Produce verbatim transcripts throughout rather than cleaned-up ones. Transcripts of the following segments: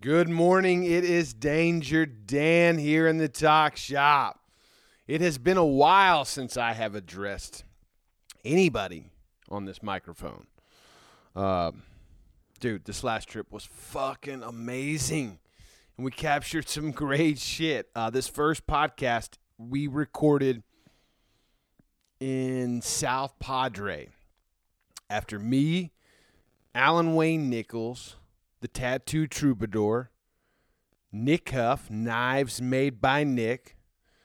Good morning. It is Danger Dan here in the talk shop. It has been a while since I have addressed anybody on this microphone. Uh, dude, this last trip was fucking amazing. And we captured some great shit. Uh, this first podcast we recorded in South Padre after me, Alan Wayne Nichols, the Tattoo Troubadour, Nick Huff, Knives Made by Nick,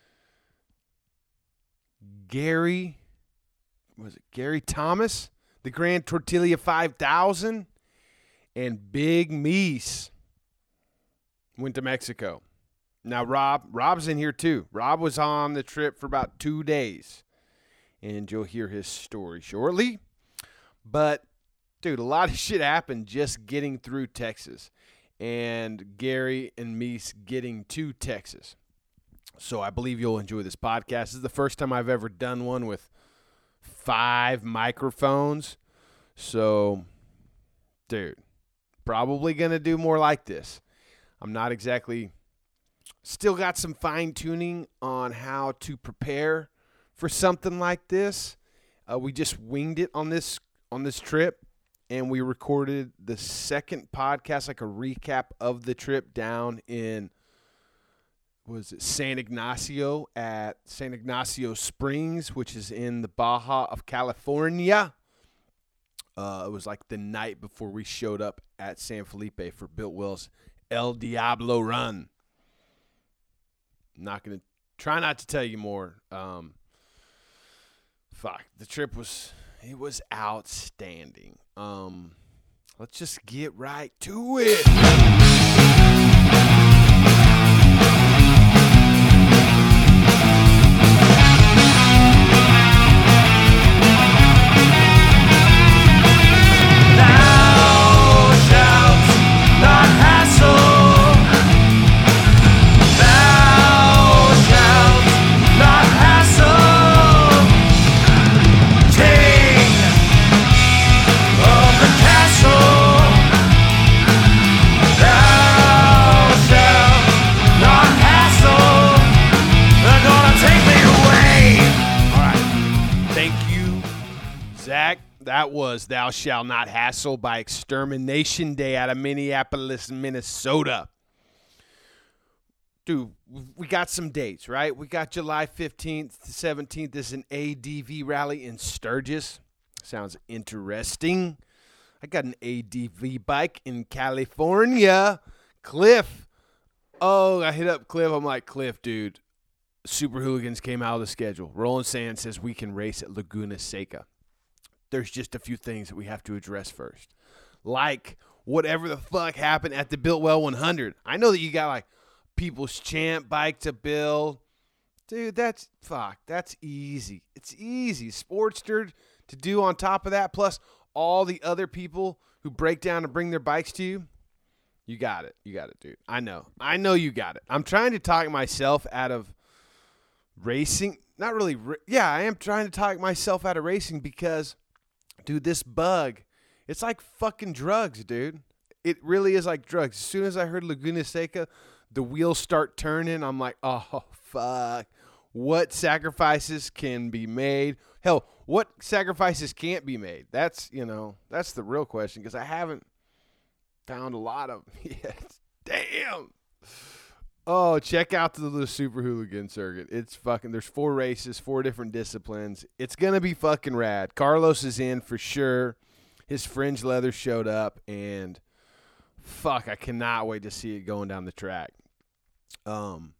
Gary, was it Gary Thomas, the Grand Tortilla five thousand, and Big Meese went to Mexico. Now, Rob, Rob's in here too. Rob was on the trip for about two days, and you'll hear his story shortly. But dude, a lot of shit happened just getting through Texas and Gary and Meese getting to Texas. So I believe you'll enjoy this podcast. This is the first time I've ever done one with five microphones. So, dude, probably going to do more like this. I'm not exactly, still got some fine tuning on how to prepare for something like this. Uh, we just winged it on this on this trip. And we recorded the second podcast, like a recap of the trip down in, was it San Ignacio at San Ignacio Springs, which is in the Baja of California. Uh, it was like the night before we showed up at San Felipe for Bill Wells' El Diablo run. Not going to, try not to tell you more. Um, fuck, the trip was... It was outstanding. Um, let's just get right to it. Thou shalt not hassle. Thou shalt not hassle. Take That was Thou Shalt Not Hassle by Extermination Day out of Minneapolis, Minnesota. Dude, we got some dates, right? We got July fifteenth to seventeenth. This is an A D V rally in Sturgis. Sounds interesting. I got an A D V bike in California. Cliff. Oh, I hit up Cliff. I'm like, Cliff, dude, Super Hooligans came out of the schedule. Roland Sand says we can race at Laguna Seca. There's just a few things that we have to address first. Like whatever the fuck happened at the Biltwell one hundred. I know that you got like People's Champ bike to build. Dude, that's, fuck, that's easy. It's easy. Sportster to do on top of that, plus all the other people who break down and bring their bikes to you. You got it. You got it, dude. I know. I know you got it. I'm trying to talk myself out of racing. Not really. Yeah, I am trying to talk myself out of racing because... Dude, this bug, it's like fucking drugs, dude. It really is like drugs. As soon as I heard Laguna Seca, the wheels start turning. I'm like, oh, fuck. What sacrifices can be made? Hell, what sacrifices can't be made? That's, you know, that's the real question because I haven't found a lot of them yet. Damn. Oh, check out the, the Super Hooligan circuit. It's fucking, there's four races, four different disciplines. It's going to be fucking rad. Carlos is in for sure. His Fringe Leather showed up, and fuck, I cannot wait to see it going down the track. Um,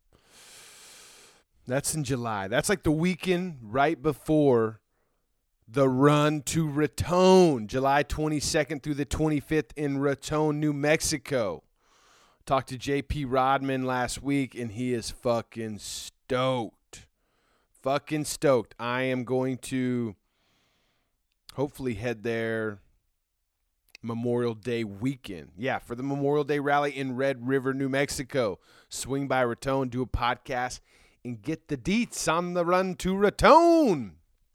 That's in July. That's like the weekend right before the run to Raton, July twenty-second through the twenty-fifth in Raton, New Mexico. Talked to J P Rodman last week, and he is fucking stoked. Fucking stoked. I am going to hopefully head there Memorial Day weekend. Yeah, for the Memorial Day rally in Red River, New Mexico. Swing by Raton, do a podcast, and get the deets on the run to Raton.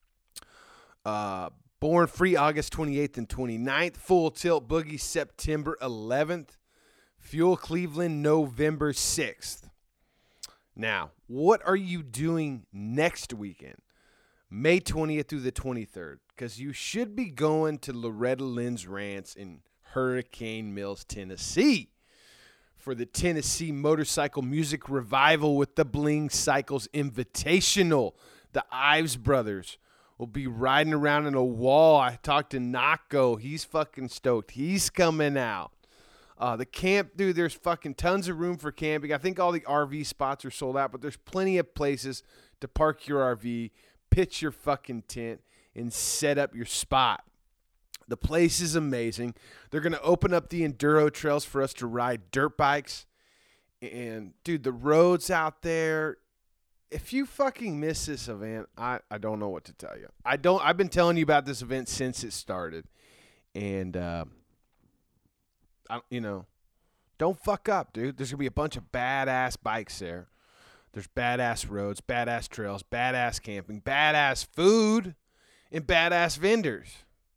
Uh, Born Free, August twenty-eighth and twenty-ninth. Full Tilt Boogie, September eleventh. Fuel Cleveland, November sixth. Now, what are you doing next weekend? May twentieth through the twenty-third, because you should be going to Loretta Lynn's Ranch in Hurricane Mills, Tennessee, for the Tennessee Motorcycle Music Revival with the Bling Cycles Invitational. The Ives brothers will be riding around in a wall. I talked to Nako. He's fucking stoked. He's coming out. Uh, the camp, dude, there's fucking tons of room for camping. I think all the R V spots are sold out, but there's plenty of places to park your R V, pitch your fucking tent, and set up your spot. The place is amazing. They're going to open up the enduro trails for us to ride dirt bikes. And, dude, the roads out there, if you fucking miss this event, I, I don't know what to tell you. I don't, I've been telling you about this event since it started. And, uh, I, you know, don't fuck up, dude. There's going to be a bunch of badass bikes there. There's badass roads, badass trails, badass camping, badass food, and badass vendors.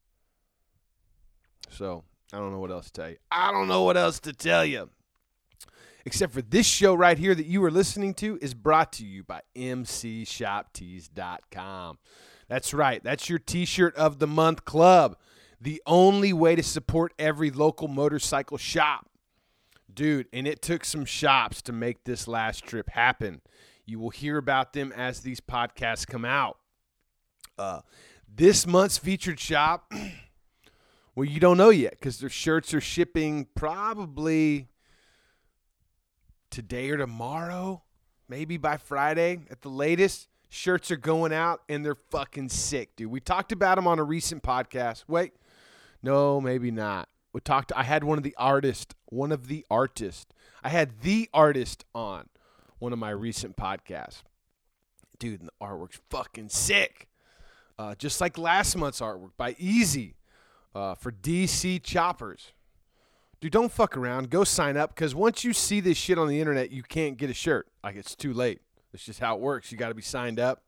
So, I don't know what else to tell you. I don't know what else to tell you. Except for this show right here that you are listening to is brought to you by M C Shop Tees dot com. That's right. That's your T-shirt of the month club. The only way to support every local motorcycle shop. Dude, and it took some shops to make this last trip happen. You will hear about them as these podcasts come out. Uh, this month's featured shop... Well, you don't know yet because their shirts are shipping probably today or tomorrow, maybe by Friday at the latest. Shirts are going out, and they're fucking sick, dude. We talked about them on a recent podcast. Wait, no, maybe not. We talked. I had one of the artists, one of the artists. I had the artist on one of my recent podcasts. Dude, and the artwork's fucking sick. Uh, just like last month's artwork by Easy. Uh, for D C Choppers. Dude, don't fuck around. Go sign up, because once you see this shit on the internet, you can't get a shirt. Like, it's too late. That's just how it works. You got to be signed up.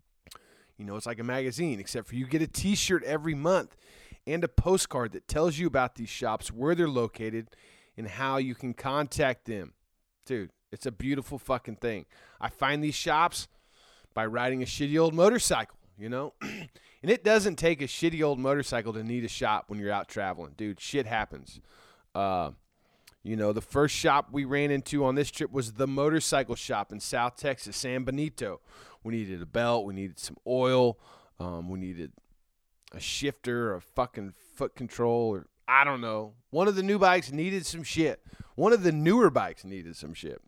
You know, it's like a magazine, except for you get a T-shirt every month and a postcard that tells you about these shops, where they're located, and how you can contact them. Dude, it's a beautiful fucking thing. I find these shops by riding a shitty old motorcycle, you know? And it doesn't take a shitty old motorcycle to need a shop when you're out traveling. Dude, shit happens. Uh, you know, the first shop we ran into on this trip was the motorcycle shop in South Texas, San Benito. We needed a belt. We needed some oil. Um, we needed a shifter, a fucking foot control, or I don't know. One of the new bikes needed some shit. One of the newer bikes needed some shit.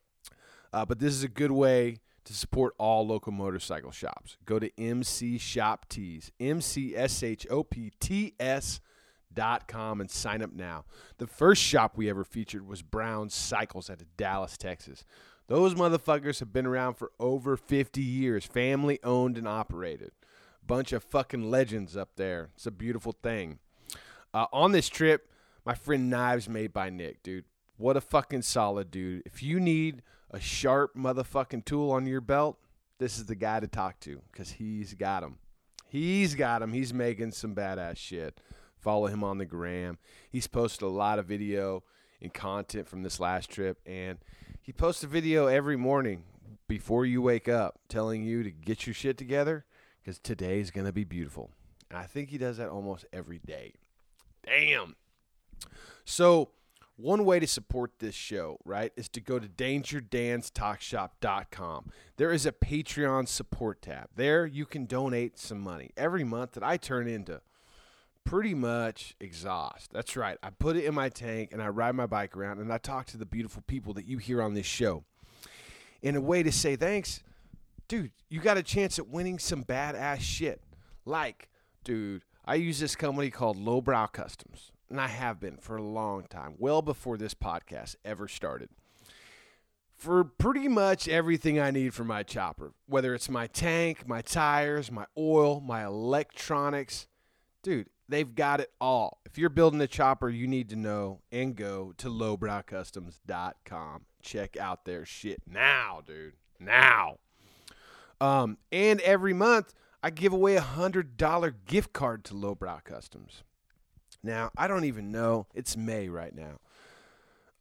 Uh, but this is a good way to support all local motorcycle shops. Go to M C Shop Tees, M C S H O P T S dot com, and sign up now. The first shop we ever featured was Brown Cycles out of Dallas, Texas. Those motherfuckers have been around for over fifty years, family owned and operated. Bunch of fucking legends up there. It's a beautiful thing. Uh, on this trip, my friend Knives Made by Nick, dude. What a fucking solid dude. If you need a sharp motherfucking tool on your belt, this is the guy to talk to, because he's got them. He's got them. He's making some badass shit. Follow him on the gram. He's posted a lot of video and content from this last trip, and he posts a video every morning before you wake up telling you to get your shit together, because today's going to be beautiful. And I think he does that almost every day. Damn. So one way to support this show, right, is to go to danger dans talk shop dot com. There is a Patreon support tab. There you can donate some money every month that I turn into pretty much exhaust. That's right. I put it in my tank, and I ride my bike around, and I talk to the beautiful people that you hear on this show. In a way to say thanks, dude, you got a chance at winning some badass shit. Like, dude, I use this company called Lowbrow Customs. And I have been for a long time, well before this podcast ever started. For pretty much everything I need for my chopper, whether it's my tank, my tires, my oil, my electronics, dude, they've got it all. If you're building a chopper, you need to know and go to lowbrow customs dot com. Check out their shit now, dude. Now. Um, and every month, I give away a one hundred dollars gift card to Lowbrow Customs. Now, I don't even know. It's May right now.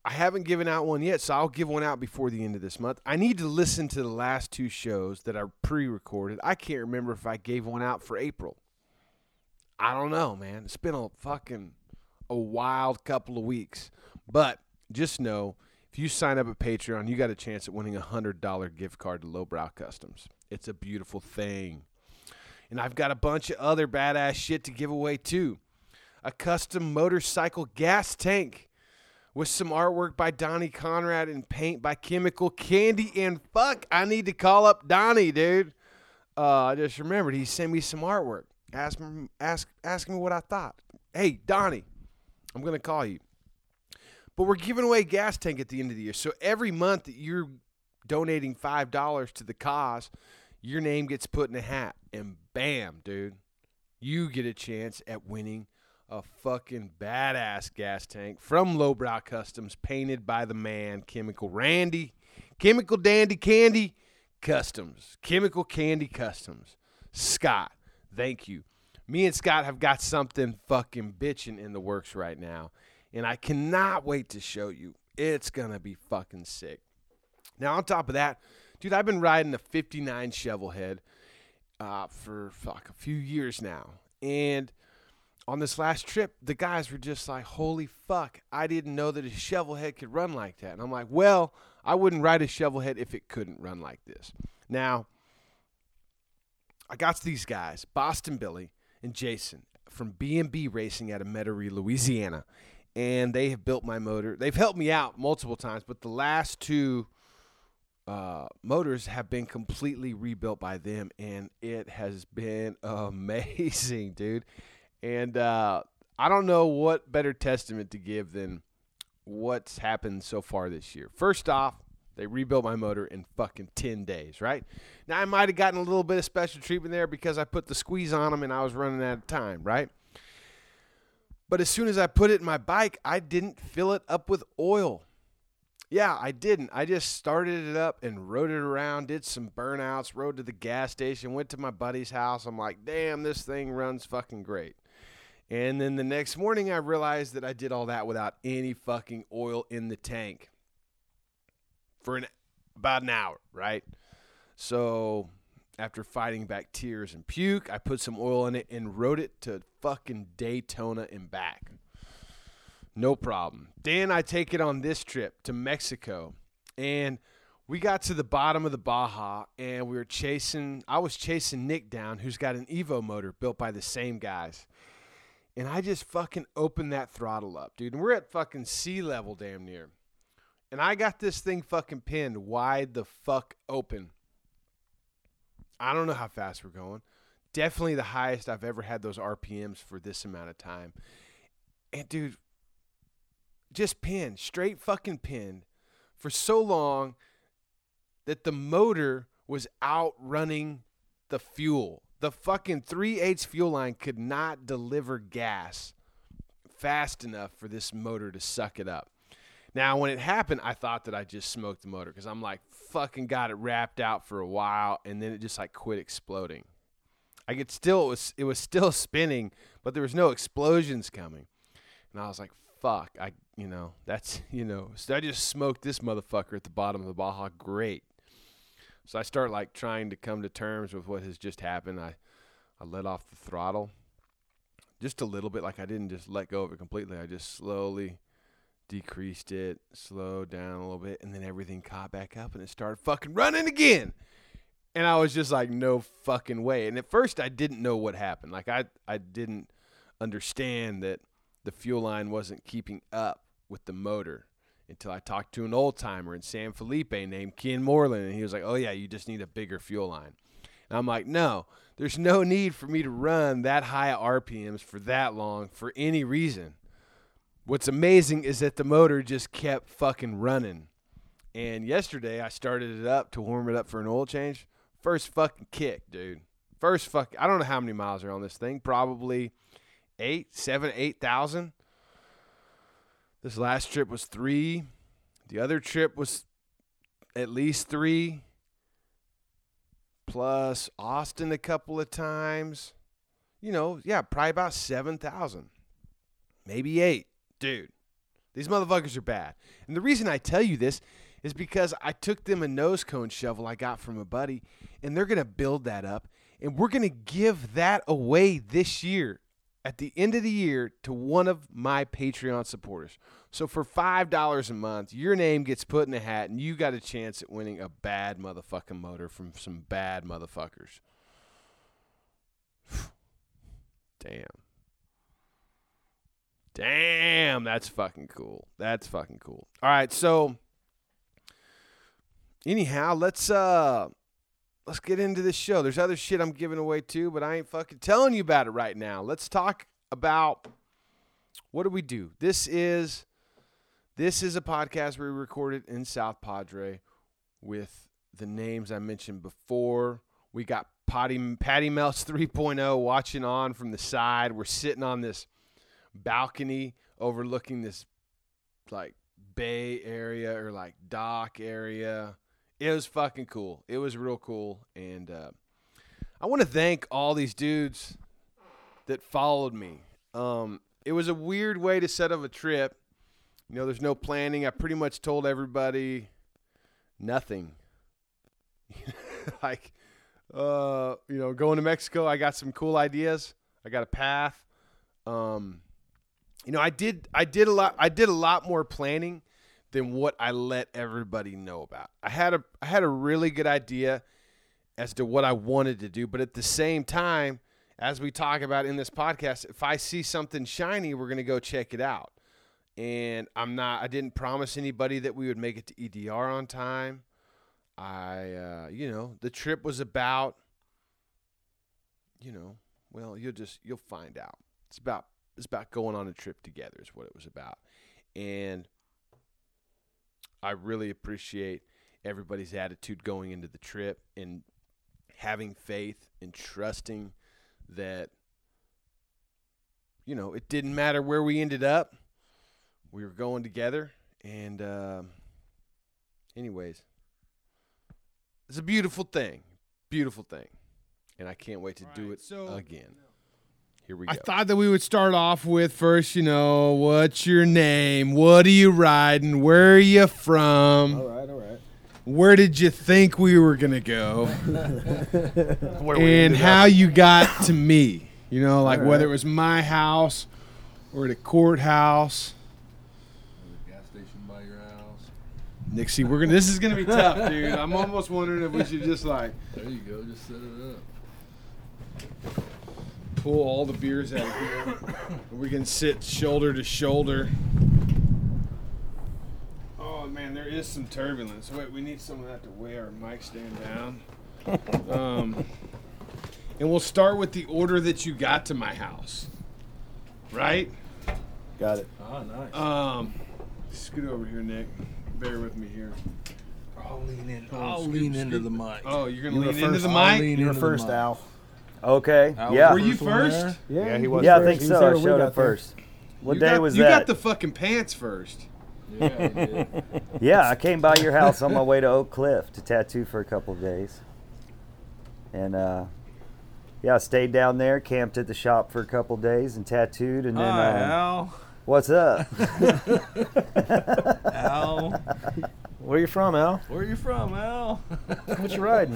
I haven't given out one yet, so I'll give one out before the end of this month. I need to listen to the last two shows that are pre-recorded. I can't remember if I gave one out for April. I don't know, man. It's been a fucking a wild couple of weeks. But just know, if you sign up at Patreon, you got a chance at winning a one hundred dollars gift card to Lowbrow Customs. It's a beautiful thing. And I've got a bunch of other badass shit to give away, too. A custom motorcycle gas tank with some artwork by Donnie Conrad and paint by Chemical Candy. And fuck, I need to call up Donnie, dude. Uh, I just remembered he sent me some artwork. Ask me, ask, ask me what I thought. Hey, Donnie, I'm going to call you. But we're giving away a gas tank at the end of the year. So every month that you're donating five dollars to the cause, your name gets put in a hat. And bam, dude, you get a chance at winning a fucking badass gas tank from Lowbrow Customs, painted by the man, Chemical Randy, Chemical Dandy Candy Customs, Chemical Candy Customs. Scott, thank you. Me and Scott have got something fucking bitching in the works right now, and I cannot wait to show you. It's gonna be fucking sick. Now, on top of that, dude, I've been riding a fifty-nine Shovelhead uh, for fuck a few years now, and on this last trip, the guys were just like, holy fuck, I didn't know that a Shovelhead could run like that. And I'm like, well, I wouldn't ride a Shovelhead if it couldn't run like this. Now, I got these guys, Boston Billy and Jason, from B and B Racing out of Metairie, Louisiana. And they have built my motor. They've helped me out multiple times, but the last two uh, motors have been completely rebuilt by them, and it has been amazing, dude. And uh, I don't know what better testament to give than what's happened so far this year. First off, they rebuilt my motor in fucking ten days, right? Now, I might have gotten a little bit of special treatment there because I put the squeeze on them and I was running out of time, right? But as soon as I put it in my bike, I didn't fill it up with oil. Yeah, I didn't. I just started it up and rode it around, did some burnouts, rode to the gas station, went to my buddy's house. I'm like, damn, this thing runs fucking great. And then the next morning, I realized that I did all that without any fucking oil in the tank for an, about an hour, right? So after fighting back tears and puke, I put some oil in it and rode it to fucking Daytona and back. No problem. Then I take it on this trip to Mexico, and we got to the bottom of the Baja, and we were chasing, I was chasing Nick down, who's got an Evo motor built by the same guys. And I just fucking opened that throttle up, dude. And we're at fucking sea level damn near. And I got this thing fucking pinned wide the fuck open. I don't know how fast we're going. Definitely the highest I've ever had those R P Ms for this amount of time. And, dude, just pinned, straight fucking pinned for so long that the motor was outrunning the fuel. The fucking three eighths fuel line could not deliver gas fast enough for this motor to suck it up. Now, when it happened, I thought that I just smoked the motor because I'm like, fucking got it wrapped out for a while, and then it just like quit exploding. I could still, it was, it was still spinning, but there was no explosions coming. And I was like, fuck, I, you know, that's, you know, so I just smoked this motherfucker at the bottom of the Baja. Great. So I start like trying to come to terms with what has just happened. I, I let off the throttle just a little bit. Like I didn't just let go of it completely. I just slowly decreased it, slowed down a little bit, and then everything caught back up and it started fucking running again. And I was just like, no fucking way. And at first I didn't know what happened. Like I, I didn't understand that the fuel line wasn't keeping up with the motor until I talked to an old timer in San Felipe named Ken Moreland, and he was like, oh yeah, you just need a bigger fuel line. And I'm like, no, there's no need for me to run that high R P Ms for that long for any reason. What's amazing is that the motor just kept fucking running. And yesterday I started it up to warm it up for an oil change. First fucking kick, dude. First fuck. I don't know how many miles are on this thing. Probably eight, seven, eight thousand. This last trip was three. The other trip was at least three. Plus Austin a couple of times. You know, yeah, probably about seven thousand. Maybe eight. Dude, These motherfuckers are bad. And the reason I tell you this is because I took them a nose cone shovel I got from a buddy, and they're going to build that up, and we're going to give that away this year at the end of the year to one of my Patreon supporters. So for five dollars a month, your name gets put in a hat, and you got a chance at winning a bad motherfucking motor from some bad motherfuckers. Damn. Damn, that's fucking cool. That's fucking cool. All right, so anyhow, let's uh let's get into this show. There's other shit I'm giving away too, but I ain't fucking telling you about it right now. Let's talk about what do we do? This is this is a podcast we recorded in South Padre with the names I mentioned before. We got Patty, Patty Melts three point oh watching on from the side. We're sitting on this balcony overlooking this like bay area or like dock area. It was fucking cool. It was real cool. And uh, I want to thank all these dudes that followed me. Um, it was a weird way to set up a trip. You know, there's no planning. I pretty much told everybody nothing. like, uh, you know, going to Mexico, I got some cool ideas. I got a path. Um, you know, I did, I did a lot, I did a lot more planning than what I let everybody know about. I had a, I had a really good idea as to what I wanted to do, but at the same time, as we talk about in this podcast, if I see something shiny, we're going to go check it out. And I'm not, I didn't promise anybody that we would make it to E D R on time. I, uh, you know, the trip was about, you know, well, you'll just, you'll find out. It's about, it's about going on a trip together is what it was about. And I really appreciate everybody's attitude going into the trip and having faith and trusting that, you know, it didn't matter where we ended up. We were going together. And uh, anyways, it's a beautiful thing. Beautiful thing. And I can't wait to All do right, it so again. Here we go. I thought that we would start off with first, you know, what's your name? What are you riding? Where are you from? All right, all right. Where did you think we were going to go? Where we And ended how up. you got to me. You know, like All whether right. it was my house or the courthouse. Gas station by your house. Nixie, we're gonna. This is gonna be tough, dude. I'm almost wondering if we should just like There you go. Just set it up. pull all the beers out of here. We can sit shoulder to shoulder. Oh man, there is some turbulence. Wait, we need some of that to weigh our mic stand down. Um, and we'll start with the order that you got to my house. Right? Got it. Ah, nice. Um, scoot over here, Nick. Bear with me here. I'll lean in. Oh, I'll scoot- lean into scoot- the mic. Oh, you're gonna You were lean into first. the I'll mic? lean You were into the first, mic. Al. Okay. Al was Yeah. Were you one there. first? Yeah, he was Yeah, I first. think He was so. there I when we showed got up there. first. What you day got, was you that? got the fucking pants first. Yeah, I did. Yeah, I came by your house on my way to Oak Cliff to tattoo for a couple of days. And uh, yeah, I stayed down there, camped at the shop for a couple of days and tattooed. And then, Hi, um, Al. what's up? Al. Where you from, Al? Where are you from, Al? What you riding?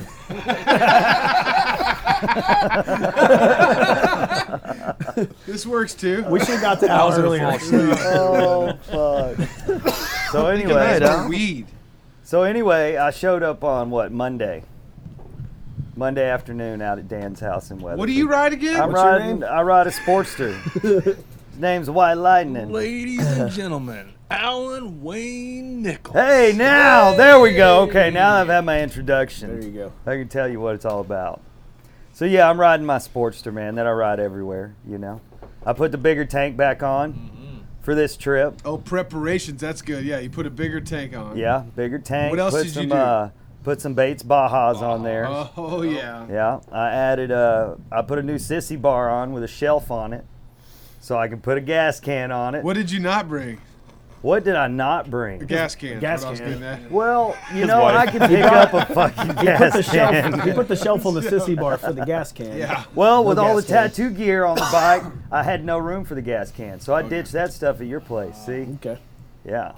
This works too. We should have got to Al earlier. Oh, fuck. So anyway, That's uh, my weed. so anyway, I showed up on what, Monday? Monday afternoon out at Dan's house in Weatherford. What do you ride again? I'm What's your riding. name? I ride a Sportster. His name's White Lightning. Ladies and gentlemen, Alan Wayne Nichols. Hey, now there we go. Okay, now I've had my introduction. There you go. I can tell you what it's all about. So yeah, I'm riding my Sportster, man, that I ride everywhere, you know. I put the bigger tank back on Mm-hmm. for this trip. Oh, preparations. That's good. Yeah, you put a bigger tank on. Yeah, bigger tank. What else put did some, you do? Uh, put some Bates Bajas on there. Oh, yeah. Yeah, I added a, I put a new sissy bar on with a shelf on it so I can put a gas can on it. What did you not bring? What did I not bring? A gas can. gas What I was can. getting at. Well, you know, I can pick up a fucking Put the gas shelf. can. He put the shelf on the sissy bar for the gas can. Yeah. Well, with No all the gas can. tattoo gear on the bike, I had no room for the gas can, so I ditched that stuff at your place. See? Okay. Yeah.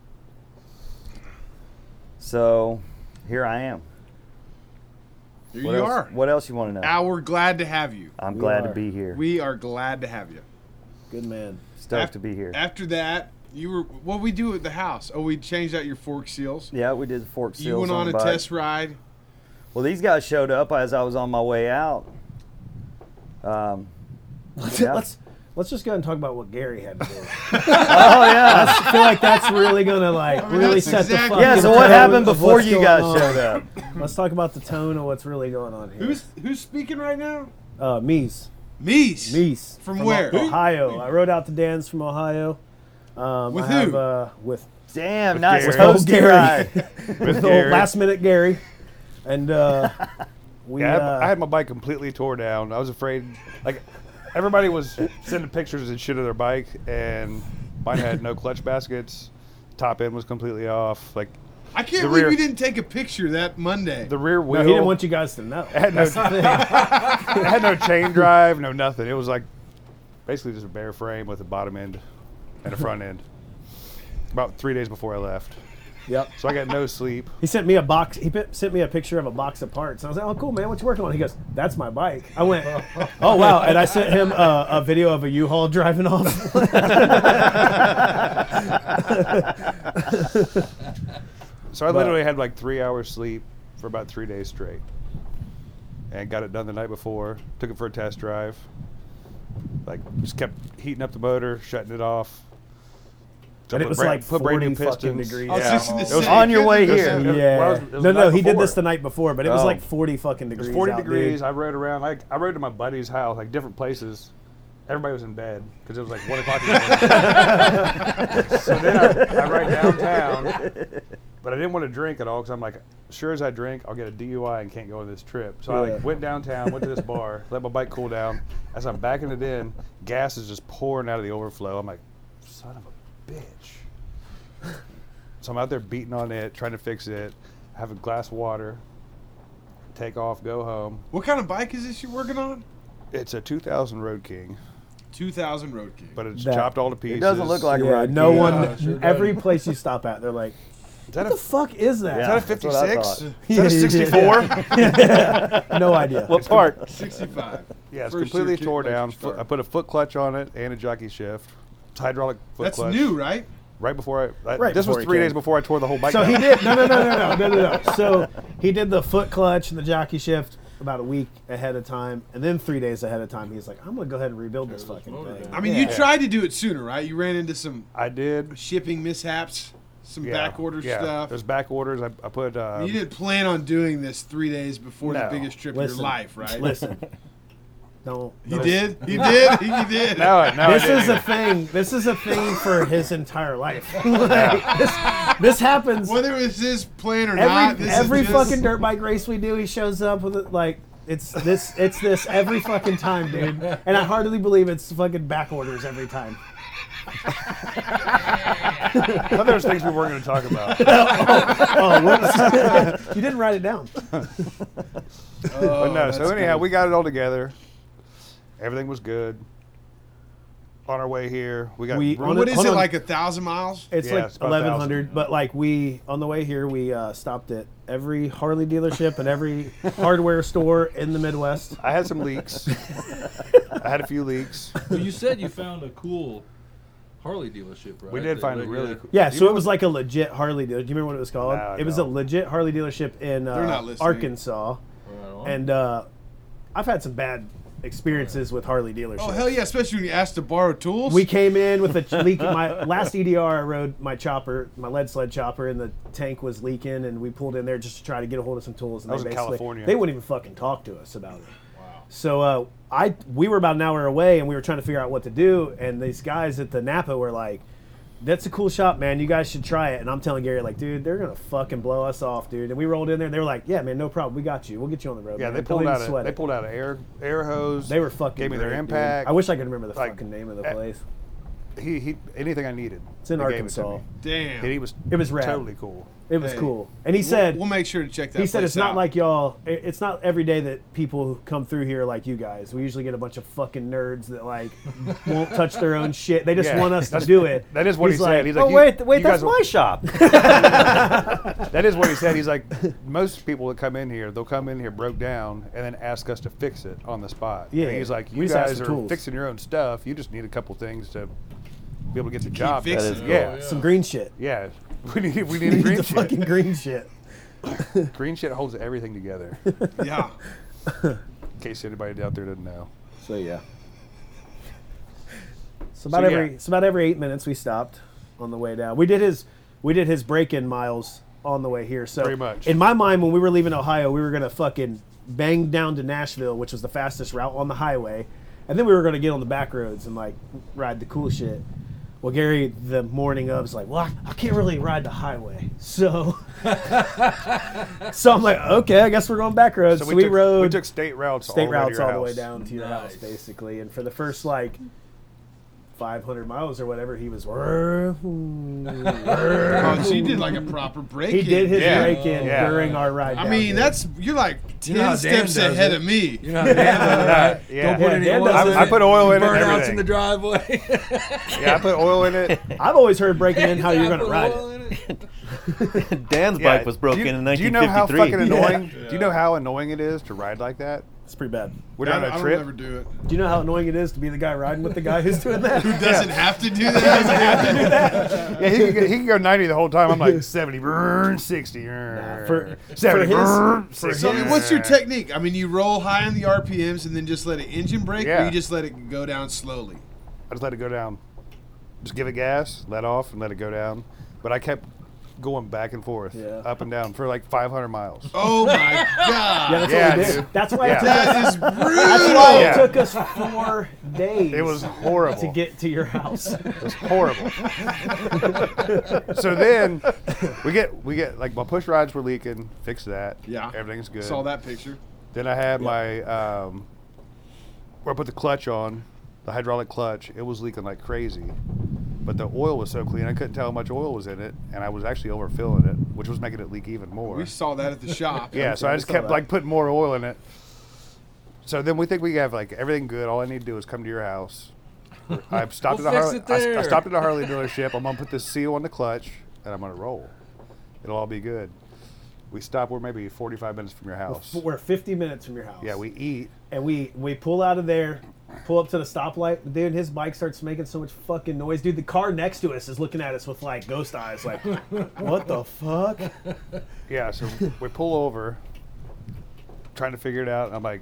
So, here I am. Here What you else, are. What else you want to know? Al, we're glad to have you. I'm We glad are. to be here. We are glad to have you. Good man. Stoked Af- to be here. After that, you were what we do at the house. Oh, we changed out your fork seals. Yeah, we did the fork seals. You went on the a bike. test ride. Well, these guys showed up as I was on my way out. Um, Let's, Yeah. let's let's just go ahead and talk about what Gary had to do. oh yeah. I feel like that's really gonna like I mean, really that's set the exactly- fucking Yeah. So what tone happened of before what's you going guys on. showed up? Let's talk about the tone of what's really going on here. Who's who's speaking right now? uh, Mies? Meese. Mies From where? Ohio. I rode out to Dan's from Ohio. Um, With I have, who? Uh, with Damn, nice Gary. toasty Gary. ride. with Gary. old last minute Gary, and uh, we. Yeah, I, uh, I had my bike completely tore down. I was afraid, like, everybody was sending pictures and shit of their bike, and mine had no clutch baskets. Top end was completely off. Like, I can't The believe rear- you didn't take a picture that Monday. the rear no, wheel. he didn't want you guys to know. it had no, it had no chain drive, no nothing. It was like basically just a bare frame with a bottom end and a front end. About three days before I left, Yep. so I got no sleep. He sent me a box. He put, sent me a picture of a box of parts. And I was like, "Oh, cool, man. What you working on?" He goes, "That's my bike." I went, "Oh, wow!" And I sent him uh, a video of a U-Haul driving off. So I But- literally had like three hours sleep for about three days straight, and got it done the night before. Took it for a test drive. Like just kept heating up the motor, shutting it off. And it Put was brand- like put brand new forty fucking pistons. degrees. I was Yeah. just gonna It was say, on your way couldn't here. have- Yeah. Well, it was- it was no, the no, night he did before. this the night before, but it was Oh. like forty fucking It degrees. was forty out, degrees. dude. I rode around. Like I rode to my buddy's house, like different places. Everybody was in bed because it was like one o'clock in the morning. So then I, I ride downtown, but I didn't want to drink at all because I'm like, sure as I drink, I'll get a D U I and can't go on this trip. So I Yeah. like went downtown, went to this bar, let my bike cool down. As I'm backing it in, gas is just pouring out of the overflow. I'm like, son of a bitch. So I'm out there beating on it, trying to fix it, have a glass of water, take off, go home. What kind of bike is this you're working on? It's a two thousand Road King, two thousand Road King. but it's That- chopped all to pieces. It doesn't look like a Yeah, road no king. one. Yeah, sure does. every place you stop at, they're like, Is that "What a, the fuck is that?" is Yeah. that a That's what I fifty-six? thought. Is that a sixty-four? No idea. What part? sixty-five. Yeah, it's First completely year tore kick down. electric Foot, start. I put a foot clutch on it and a jockey shift. It's hydraulic foot That's clutch. new, right? Right before I. I Right this before was he three came. days before I tore the whole bike So down. he did. No, no, no, no, no, no, no, no. So he did the foot clutch and the jockey shift about a week ahead of time, and then three days ahead of time, he's like, "I'm gonna go ahead and rebuild this fucking thing." I mean, Yeah. you tried to do it sooner, right? You ran into some I did. shipping mishaps, some Yeah, back order yeah. stuff. There's back orders. I, I put. Uh, You didn't plan on doing this three days before the No. biggest trip Listen, of your life, right? Listen, don't. You don't- did? You did? You did? No, no. This I didn't is a either. thing. This is a thing for his entire life. Like, this, this happens Whether it was his plan or not, every this every is just, fucking dirt bike race we do. He shows up with it like. It's this, it's this every fucking time, dude. And I hardly believe it's fucking back orders every time. I thought there was things we weren't going to talk about. Oh, whoops. You didn't write it down. Oh, But no, so that's anyhow, good. we got it all together. Everything was good. On our way here, we got. We- room- on What it- is hold it, on. like a thousand miles? It's Yeah, like it's about a eleven hundred, but like we on the way here, we uh, stopped at every Harley dealership and every hardware store in the Midwest. I had some leaks. I had a few leaks. Well, you said you found a cool Harley dealership, right? We did That- find a that- really yeah. cool. Yeah, You so know it was like a legit Harley dealer. Do you remember what it was called? No, I it was a don't. legit Harley dealership in They're not uh, listening. Arkansas, Right on. and uh, I've had some bad experiences with Harley dealerships. Oh, hell yeah, especially when you asked to borrow tools. We came in with a leak. My last E D R, I rode my chopper, my lead sled chopper, and the tank was leaking, and we pulled in there just to try to get a hold of some tools. And That they was in basically, California. They wouldn't even fucking talk to us about it. Wow. So uh, I, we were about an hour away, and we were trying to figure out what to do. And these guys at the Napa were like, "That's a cool shop, man. You guys should try it." And I'm telling Gary, like, dude, they're gonna fucking blow us off, dude. And we rolled in there. They were like, "Yeah, man, no problem. We got you. We'll get you on the road." Yeah, man. they Don't pulled even out. A, sweat they it." pulled out an air air hose. They were fucking. gave me their great, dude. impact. I wish I could remember the Like, fucking name of the eh, place. he, he anything I needed. It's in they gave it to Arkansas. me. Damn. And he was It was rad. totally cool. It was Hey, cool. And he We'll- said, we'll make sure to check that he said place it's not out. like y'all, it- it's not every day that people come through here like you guys. We usually get a bunch of fucking nerds that like won't touch their own shit. They just Yeah. want us to That's- do it. that is what He's he said. like, He's like, Oh you- wait, wait, you that's guys will- my shop. That is what he said. He's like, most people that come in here, they'll come in here broke down and then ask us to fix it on the spot. Yeah. And he's like, We you just ask guys for are tools. fixing your own stuff. You just need a couple things to be able to get the job done. fixing That is it. Yeah, Some green shit. yeah. We need we need Need green the shit. fucking green shit. Green shit holds everything together. Yeah. In case anybody out there doesn't know. So yeah. So about So, every yeah. so about every eight minutes we stopped on the way down. We did his we did his break-in miles on the way here. So Pretty much. in my mind, when we were leaving Ohio, we were gonna fucking bang down to Nashville, which was the fastest route on the highway, and then we were gonna get on the back roads and like ride the cool shit. Well, Gary, the morning of, is like, well, I, I can't really ride the highway, so so I'm like, okay, I guess we're going back roads. So, we, took, rode we took state routes state all the way to routes your all the way house. down to your house, Nice. basically. And for the first like five hundred miles or whatever, he was. Oh, she did like a proper break. He did his Yeah. break in Yeah. during our ride. I down mean, there. that's you're like ten know how Dan steps does ahead it. of me. You know how Dan does it, right? Yeah. Don't put Yeah, any Dan oil does in it. I put oil in it and Burnouts everything. in the driveway. Yeah, I put oil in it. I've always heard breaking in how you're I going to put ride oil it. in it. Dan's Yeah, bike was broken do you, in Do you know how nineteen fucking fifty-three. annoying? Do you know how annoying it is to ride like that? It's pretty bad. We're I down don't, a I don't trip. ever do it. Do you know how annoying it is to be the guy riding with the guy who's doing that? Who doesn't have to do that? Yeah, he can, get, he can go ninety the whole time. I'm like seventy, brr, sixty, brr, for- seventy, for his- brr, for sixty. So I mean, what's your technique? I mean, you roll high on the R P Ms and then just let it engine brake, or Yeah. you just let it go down slowly. I just let it go down. Just give it gas, let off, and let it go down. But I kept going back and forth, Yeah. up and down for like five hundred miles. Oh my Yeah, god! that's Yeah, what we did. dude. That's why Yeah. it took us. That is That's brutal. why it Yeah. took us four days. It was horrible. to get to your house. It was horrible. So then we get we get like my push rods were leaking. Fix that. Yeah, everything's good. Saw that picture. Then I had my um, where I put the clutch on, the hydraulic clutch. It was leaking like crazy, but the oil was so clean I couldn't tell how much oil was in it, and I was actually overfilling it, which was making it leak even more. We saw that at the shop. Yeah, so I I just saw kept that. like putting more oil in it. So then we think we have like everything good. All I need to do is come to your house. I stopped We'll at a fix Harley. it I, I there. stopped at a Harley dealership. I'm gonna put this seal on the clutch, and I'm gonna roll. It'll all be good. We stop. We're maybe forty-five minutes from your house. We're fifty minutes from your house. Yeah, we eat. and we we pull out of there, pull up to the stoplight. Dude, his bike starts making so much fucking noise. Dude, the car next to us is looking at us with like ghost eyes, like, what the fuck? Yeah, so we pull over, trying to figure it out. And I'm like,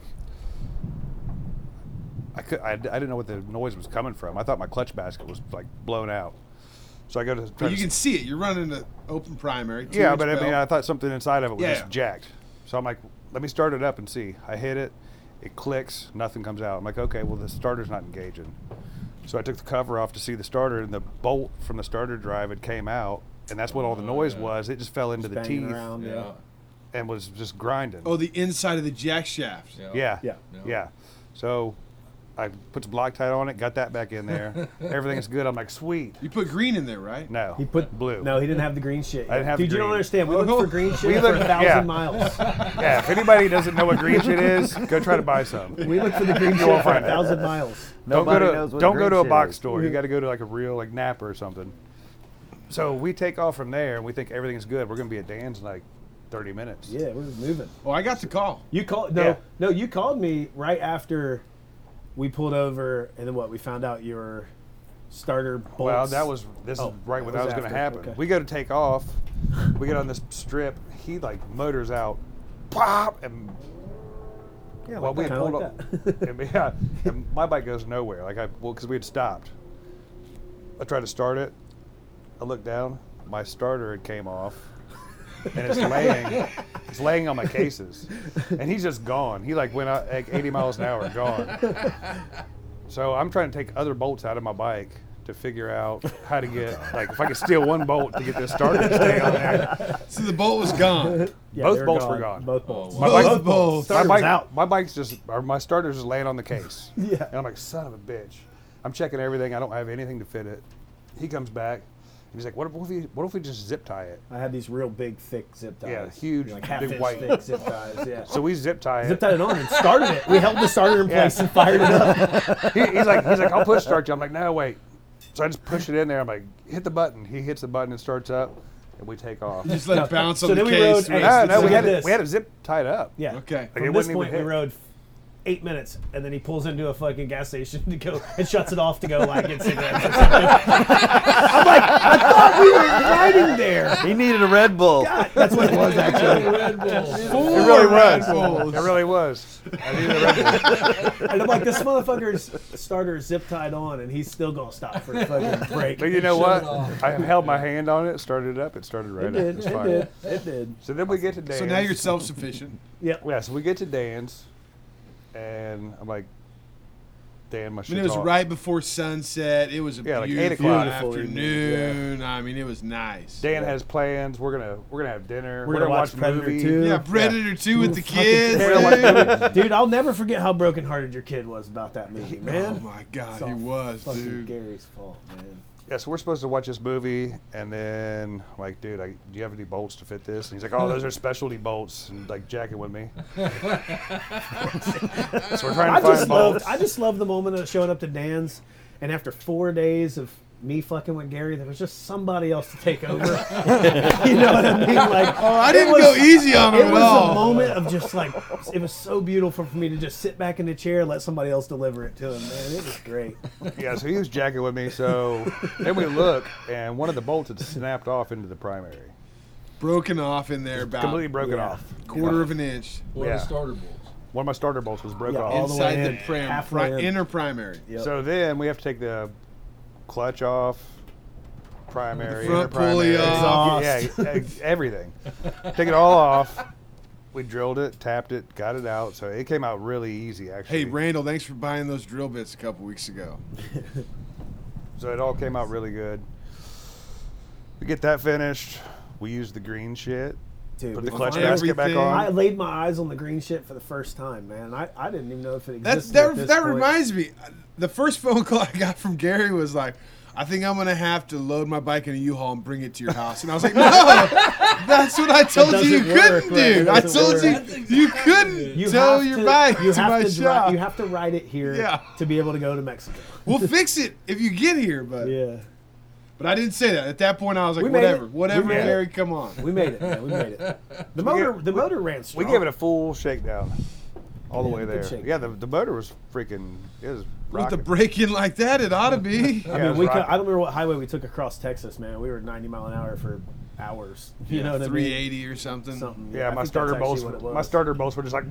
I, could, I, I didn't know what the noise was coming from. I thought my clutch basket was like blown out. So I go to. try But you to can see it. You're running an open primary. Yeah, two-inch but I mean, I belt. thought something inside of it was Yeah. just jacked. So I'm like, let me start it up and see. I hit it, it clicks, nothing comes out. I'm like, okay, well the starter's not engaging. So I took the cover off to see the starter, and the bolt from the starter drive had came out, and that's what all the noise was. It just fell into the Banging teeth around, yeah. Yeah. and was just grinding. oh, the inside of the jack shaft. Yeah. yeah, Yeah. yeah, Yeah. So I put some Loctite on it, got that back in there. Everything's good. I'm like, sweet. You put green in there, right? No, He put blue. No, he didn't have the green shit. I didn't have Dude, the you don't green. understand. We looked for green shit We for looked- a thousand yeah. miles. Yeah, if anybody doesn't know what green shit is, go try to buy some. We looked for the green You shit won't for a find it. thousand miles. Don't go Nobody to knows what don't go green to a shit box is. store. You got to go to like a real like Napa or something. So we take off from there and we think everything's good. We're gonna be at Dan's in like thirty minutes. Yeah, we're just moving. Oh, I got the call. You called no, Yeah. no. You called me right after we pulled over, and then what? We found out your starter bolts. Well, that was this Oh, is right when that that was was, gonna after. happen. Okay. We go to take off. We get on this strip. He like motors out, pop, and yeah, well, we had kinda pulled like up. that. and, yeah, and my bike goes nowhere. Like I well, because we had stopped. I tried to start it. I looked down. My starter had came off, and it's laying. It's laying on my cases, and he's just gone. He like went out like eighty miles an hour, gone. So I'm trying to take other bolts out of my bike to figure out how to get like if I could steal one bolt to get this starter to stay on there. So the bolt was gone. Yeah, Both they were bolts were gone. Both bolts. My Both bike- bolts. My Starter was bike, out. my bike's just, or my starter's just laying on the case. Yeah. And I'm like, son of a bitch. I'm checking everything. I don't have anything to fit it. He comes back. He's like, what if, what if we what if we just zip tie it? I had these real big, thick zip ties. Yeah, huge, like half big inch white. thick zip ties. Yeah. So we zip tie it. Zip tied it on and started it. We held the starter in place Yeah. and fired it up. he, he's like, he's like, I'll push start you. I'm like, no, wait. So I just push it in there. I'm like, hit the button. He hits the button and starts up, and we take off. Just let it bounce So on the then we rode- case. hey, No, no, so we get had it. this. We had it zip tied up. Yeah. Okay. Like, From it this wouldn't even point, we hit. rode eight minutes, and then he pulls into a fucking gas station to go and shuts it off to go like get cigarettes. Or something. I'm like, I thought we were riding there. He needed a Red Bull. God, that's what it was actually. Red Bull. Four It really Red was. Bulls. It really was. I needed a Red Bull. And I'm like, this motherfucker's starter is zip tied on, and he's still gonna stop for the fucking break. But you know Shut what? it off. I held my hand on it, started it up, it started right It up. did. It's It fine. did. It did. So then we get to Dan's. So now you're self-sufficient. Yep. Yeah, so we get to Dan's, and I'm like, Dan, my I shit's mean, it was all- right before sunset. It was a Yeah, like eight beautiful o'clock. Beautiful evening, afternoon. I mean, it was nice. Dan has plans. We're gonna we're gonna have dinner. We're gonna watch Predator movie. two. Yeah, Predator two with the Fucking kids. terrible. Dude, I'll never forget how brokenhearted your kid was about that movie, man. Oh my God, It's all he was, fucking dude. Gary's fault, man. Yeah, so we're supposed to watch this movie, and then I'm like, dude, I, do you have any bolts to fit this? And he's like, oh, those are specialty bolts, and like jacking with me. So we're trying I to find just bolts. loved, I just love the moment of showing up to Dan's, and after four days of me fucking with Gary, there was just somebody else to take over. You know what I mean? Like, Oh, I it didn't was- go easy on him It at was all. a moment of just like, it was so beautiful for me to just sit back in the chair, and let somebody else deliver it to him. Man, it was great. Yeah, so he was jacking with me. So then we look, and one of the bolts had snapped off into the primary, Broken off in there about completely broken Yeah. off. quarter of an inch One Yeah. of the starter bulls. One of my starter bolts was broke Yeah, off. all the way inside the in, prim, halfway pri- in. inner primary. Yep. So then we have to take the clutch off, primary, The front inner primary, pulley off. yeah, yeah, everything. Take it all off. We drilled it, tapped it, got it out. So it came out really easy, actually. Hey, Randall, thanks for buying those drill bits a couple weeks ago. So it all came out really good. We get that finished. We use the green shit. Dude, Put the we- clutch On basket back everything. I on. laid my eyes on the green shit for the first time, man. I, I didn't even know if it That existed. that, at this that point. reminds me. The first phone call I got from Gary was like, I think I'm gonna have to load my bike in a U-Haul and bring it to your house. And I was like, no, that's what I told you you doesn't work, couldn't right? It do. I doesn't told work. you That's you exactly couldn't it. You tow have your to- bike you to have my to dri- shop. you have to ride it here Yeah. to be able to go to Mexico. We'll fix it if you get here, but Yeah, but I didn't say that. At that point, I was like, We made whatever, it. whatever, We made it. Gary, come on. we made it, man. We made it. The motor, the motor ran We strong. gave it a full shakedown, all the Yeah, way good there. shakedown. Yeah, the, the motor was freaking. It was With the rocking. brake in like that, it ought to be. I Yeah, mean, it was we could, rocking. I don't remember what highway we took across Texas, man. We were ninety mile an hour for hours. You know what I mean? three eighty or something. Something. Yeah, I my think starter that's bolts. actually what it My was. starter bolts were just like.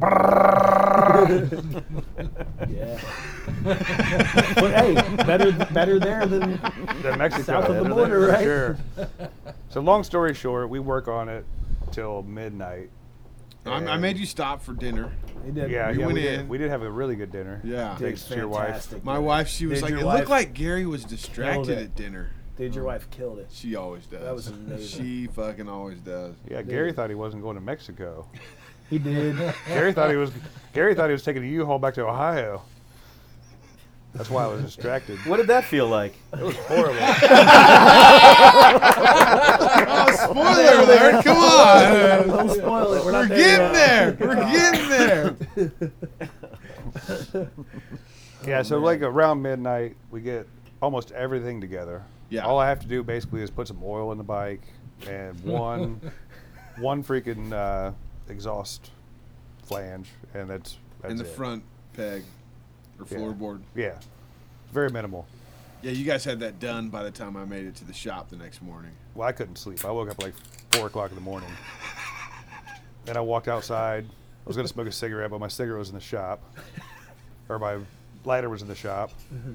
Yeah. But hey, better better there than than Mexico. South of the for border, right? Sure. So long story short, we work on it till midnight. I, I And- made you stop for dinner. he did. Yeah, we yeah, went we in. did. We did have a really good dinner. Yeah. Dude, Thanks to your wife. fantastic. My dude. wife, she was Dude, like, your it wife looked like Gary was distracted it. at dinner. Dude, your wife killed it. She always does. That was amazing. She fucking always does. Yeah, Gary thought he wasn't going to Mexico. He did. Gary thought he was. Gary thought he was taking a U-Haul back to Ohio. That's why I was distracted. What did that feel like? It was horrible. Oh, spoiler alert! Come on, Don't spoil it. We're, we're not getting yet. there. We're getting there. Yeah, so like around midnight, we get almost everything together. Yeah. All I have to do basically is put some oil in the bike and one, one freaking uh, exhaust flange, and that's that's In the it. front peg or Yeah. floorboard. Yeah, very minimal. Yeah, you guys had that done by the time I made it to the shop the next morning. Well, I couldn't sleep. I woke up like four o'clock in the morning. Then I walked outside. I was gonna smoke a cigarette, but my cigarette was in the shop, or my lighter was in the shop.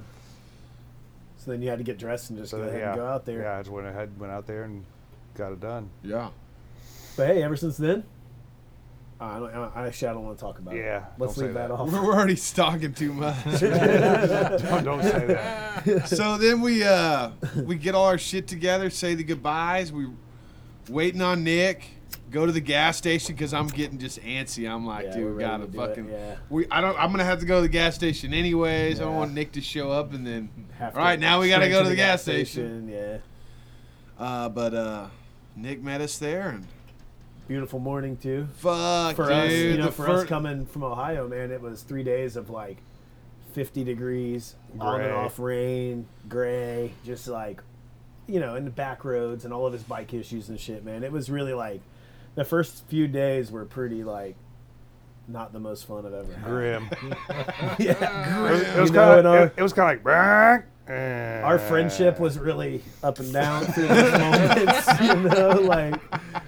So then you had to get dressed and just So go ahead yeah, and go out there. yeah, I just went ahead, went out there, and got it done. Yeah. But hey, ever since then, uh, I, don't, I actually I don't want to talk about it. Yeah, Let's don't leave say that, that. off. We're already stalking too much. don't, don't say that. So then we uh we get all our shit together, say the goodbyes. We waiting on Nick. go to the gas station because I'm getting just antsy. I'm like, Yeah, dude, we're we ready gotta to do it, fucking. yeah. We, I don't. I'm gonna have to go to the gas station anyways. I don't Yeah. want Nick to show up and then. Have All right, to now we gotta straight go to the gas station. Yeah. Uh, but uh, Nick met us there and Beautiful morning too. fuck, For dude. us, you know, the for fir- us coming from Ohio, man, it was three days of like fifty degrees, on and Gray. off rain, gray, just like, you know, in the back roads and all of his bike issues and shit, man. It was really like, the first few days were pretty like, not the most fun I've ever had. Grim. yeah, It was, it was You know, kind and of our- it, it was kind of like "Brrrk," eh. Our friendship was really up and down through these moments, you know, like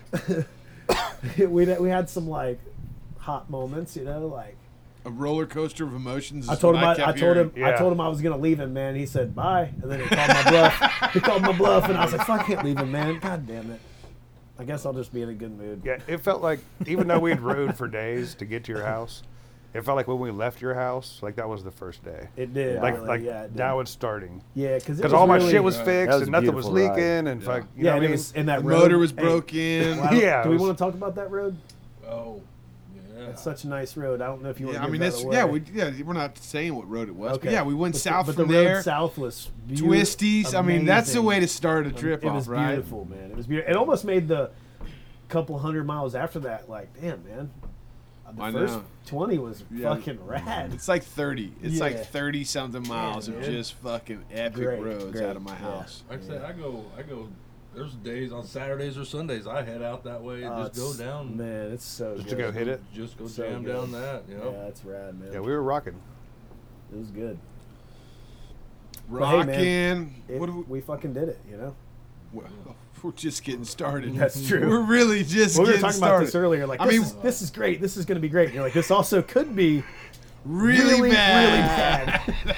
we we had some like hot moments, you know, like a roller coaster of emotions. Is I told what him I, I, kept I told him hearing. I Yeah. told him I was gonna leave him, man. He said bye, and then he called my bluff. He called my bluff, and I was like, "Fuck, I can't leave him, man. God damn it. I guess I'll just be in a good mood." Yeah, it felt like even though we'd rode for days to get to your house, it felt like when we left your house, like that was the first day. It did. Like really, like yeah, it did. now it's starting. yeah, because Because all my really, shit was That fixed was a and nothing was beautiful ride. leaking and fuck. You yeah, know and what I it mean? was in that The road. motor was Hey, broken. well, I don't- Yeah, do it we was- want to talk about that road? Oh, yeah. It's such a nice road. I don't know if you want Yeah, to. I mean, that that's away. yeah. We yeah. We're not saying what road it was, but Okay. yeah, we went But the- south but from the road there. south was beaut- Twisties. I mean, that's the amazing. way to start a trip It off, was right? beautiful, man. It was beautiful. It almost made the couple hundred miles after that like, damn, man. The I first know. twenty was Yeah. fucking rad. It's like thirty. It's Yeah. like thirty something miles Yeah, of dude. just fucking epic Great, roads great, out of my yeah. house. Like I said, I go, I go. There's days on Saturdays or Sundays I head out that way and Oh, just go it's- down, Man, it's so Just good. to go hit it. just go So jam good. down that. You know. Yeah, it's rad, man. Yeah, we were rocking. It was good. hey, Rocking. man, It- what do we, we fucking did it, you know. well, we're just getting started. That's true. We're really just Well, we were getting talking started. about this earlier. Like, I this, mean, is, this is great. This is going to be great. And you're like, this also could be really, really, bad. really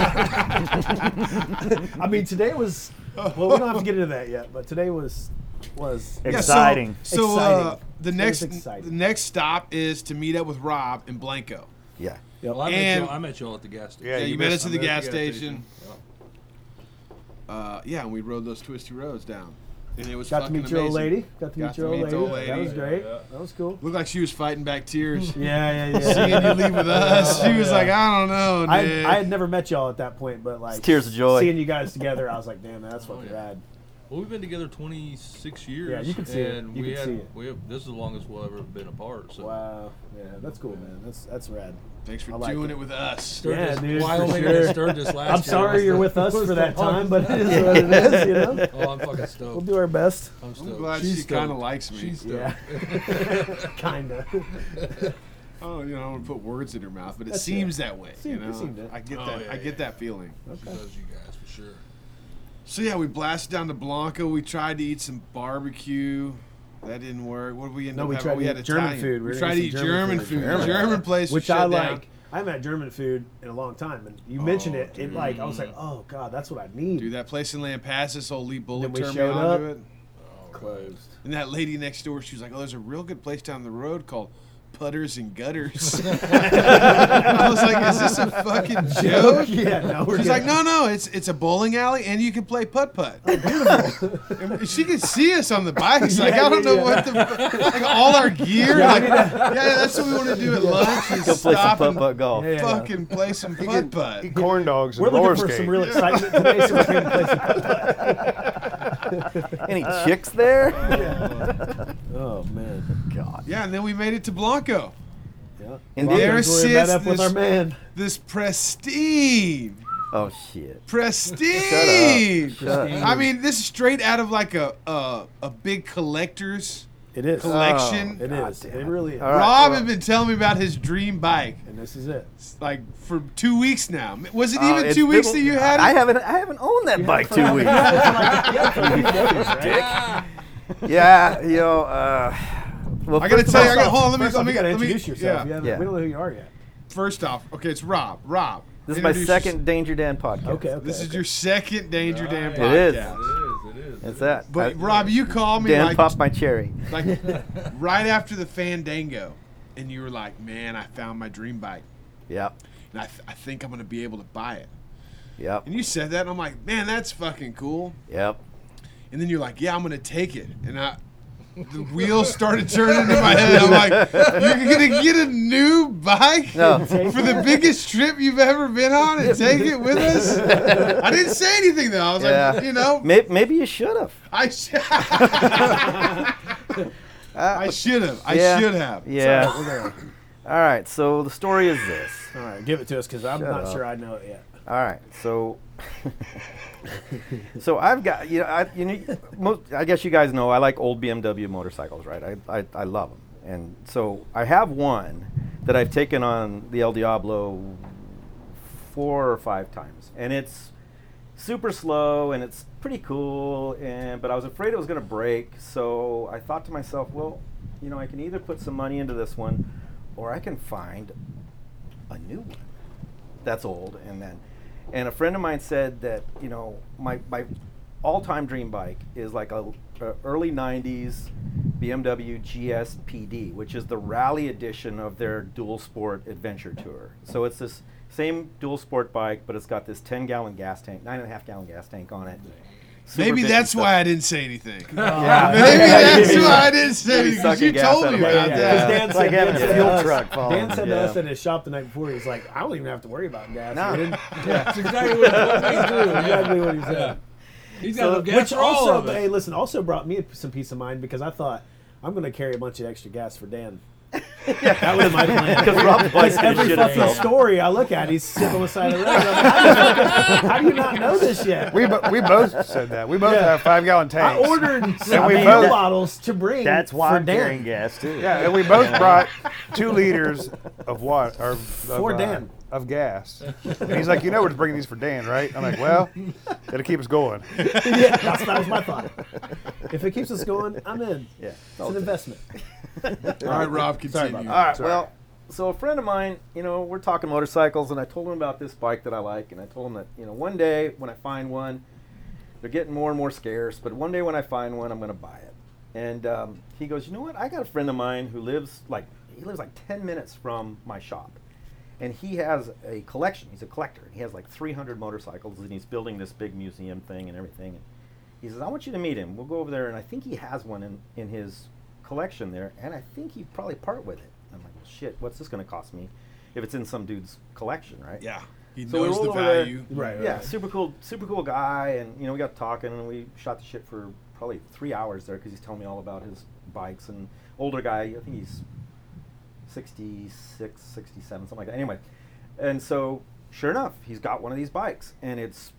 bad. I mean, today was. Well, we don't have to get into that yet, but today was was. Yeah, so- Exciting. So, uh, Exciting. the It was next exciting. the next stop is to meet up with Rob in Blanco. Yeah. Yep. Well, I, And- met y'all, I met y'all at the gas station. Yeah, Yeah, you, you met missed- us at the I met gas at station. Yeah. Uh, yeah, and we rode those twisty roads down, and it was Got to fucking meet your old amazing. lady. Got to meet Got your to old meet lady. the old That lady. was great. Yeah. That was cool. Looked like she was fighting back tears. Yeah, yeah, yeah. Seeing you leave with us, she was like, I don't know, I, Nick. I had never met y'all at that point, but like It's tears of joy. seeing you guys together, I was like, damn, man, that's fucking yeah. rad. Well, we've been together twenty-six years. Yeah, you can see it. and You we can had, see it. We have, this is the longest we'll ever have been apart. So. Wow, yeah, that's cool, man. That's that's rad. Thanks for I like doing it. it with us. Sturgis, Yeah, dude, for Wyoming sure. and Sturgis last I'm year sorry was you're the- with us was for the that time, longest- but it is what it is, you know. Oh, I'm fucking We'll stoked. do our best. I'm I'm stoked. glad She's she kind of stoked. likes me. She's stoked. Yeah, kinda. Oh, you know, I don't want to put words in her mouth, but it That's seems that way. Seem- you it know, seemed it. I get Oh, that. yeah, I get yeah. that feeling. She loves you guys for sure. So yeah, we blasted down to Blanco. We tried to eat some barbecue. That didn't work. What did we end No, up we having? tried to we had eat German Italian. food. We We were tried to eating eat some German, German food. food. The German place, Which was I shut like. down. I haven't had German food in a long time, and you mentioned Oh, it. It like I was like, oh god, that's what I need. Dude, that place in Lampasas, old Lee Bullet Then we turned me showed on up. to it. Closed. And that lady next door, she was like, "Oh, there's a real good place down the road called Putters and Gutters." I was like, "Is this a fucking joke?" Yeah, no, we're She's good. like, "No, no, it's it's a bowling alley, and you can play putt putt." And she could see us on the bikes. Like, Yeah, I don't yeah, know yeah. what the like all our gear. Yeah, like, we yeah, that's what we want to do at lunch. Is Go play some stop putt and putt golf. Yeah, yeah. fucking play some putt putt. Eat corn dogs and We're roller looking for skate. some real excitement today, so we're going to play some putt-putt. Any chicks there? Oh man, God. Yeah, and then we made it to Blanco. yeah. Indeed. There That's where we met sits up with this- our man. This pristine, Oh shit. pristine. Shut up. I mean, this is straight out of like a a, a big collector's It is. collection. It God is. damn It it. really is. All right. Rob well- had been telling me about his dream bike, And this is it. like for two weeks now. Was it Uh, even it's two weeks been- that you had it? I haven't. I haven't owned that bike two weeks. Yeah, you know. Uh, well, I gotta first tell of you, I all- gotta hold on. Let me First let off, me you gotta let me introduce yourself. yeah. You haven't- Yeah. We don't know who you are yet. First off, okay, it's Rob. Rob. This is my introduce second Danger Dan podcast. Okay, okay. This is okay. your second Danger Dan Right. podcast. It is. It is. It is. It's that. But I- Rob, you called me Dan like, popped my cherry. like right after the Fandango, and you were like, "Man, I found my dream bike, Yep. and I, th- I think I'm gonna be able to buy it." Yep. And you said that, and I'm like, "Man, that's fucking cool." Yep. And then you're like, "Yeah, I'm gonna take it," and I, the wheels started turning in my head. I'm like, you're gonna get a new bike No. for the biggest trip you've ever been on and take it with us? I didn't say anything though. I was Yeah. like, you know, Maybe, maybe you should have. I sh- I should have. I Yeah. should have. Yeah. We're gonna, All right. So the story is this. all right, give it to us because I'm Shut not up. sure I know it yet. All right. So. So I've got you know I you know most, I guess you guys know I like old B M W motorcycles, right? I, I I love them, and so I have one that I've taken on the El Diablo four or five times, and it's super slow and it's pretty cool, and but I was afraid it was going to break, so I thought to myself, well, you know, I can either put some money into this one, or I can find a new one that's old, and then. And a friend of mine said that, you know, my, my all-time dream bike is like a, a early nineties B M W G S P D, which is the rally edition of their dual sport adventure tour. So it's this same dual sport bike, but it's got this ten gallon gas tank, nine and a half gallon gas tank on it. Super Maybe bitchy that's stuff. why I didn't say anything. Yeah. Maybe that's why I didn't say Maybe anything because sucking you gas told out me of my- about Yeah, that. Dan It's like said- having Dan a said fuel to us- truck following. Dan said to Yeah. us at his shop the night before, he's like, I don't even have to worry about gas. No. We didn't- That's exactly what he do. exactly what he said. He's got So, no gas which for all also, of it. hey, listen, also brought me some peace of mind because I thought I'm going to carry a bunch of extra gas for Dan. That was my plan. Because Rob's bike's gonna Every shit fucking itself. story I look at, he's sitting on the side of the road. I'm like, how, do you fucking- how do you not know this yet? We, bo- we both said that. We both Yeah. have five gallon I tanks. ordered some we fuel both- bottles to bring That's why for I'm carrying Dan. gas too. Yeah, and we both brought two liters of what? Or of, For uh, Dan. Of gas. And he's like, you know, we're just bringing these for Dan, right? I'm like, well, it'll keep us going. Yeah, that's, that was my thought. If it keeps us going, I'm in. Yeah. It's an investment. All right, Rob, Sorry continue. about All right. Sorry. Well, so a friend of mine, you know, we're talking motorcycles, and I told him about this bike that I like, and I told him that, you know, one day when I find one, they're getting more and more scarce, but one day when I find one, I'm going to buy it. And um, he goes, you know what? I got a friend of mine who lives like he lives like ten minutes from my shop, and he has a collection. He's a collector. He has like three hundred motorcycles, and he's building this big museum thing and everything. And he says, I want you to meet him. We'll go over there, and I think he has one in, in his collection there, and I think he'd probably part with it. I'm like, well, shit, what's this going to cost me if it's in some dude's collection, right? Yeah, he So we knows rolled the over there. value. Right, right. Yeah, super cool, super cool guy, and you know we got talking, and we shot the shit for probably three hours there because he's telling me all about his bikes. And older guy, I think he's sixty-six, sixty-seven, something like that. Anyway, and so sure enough, he's got one of these bikes, and it's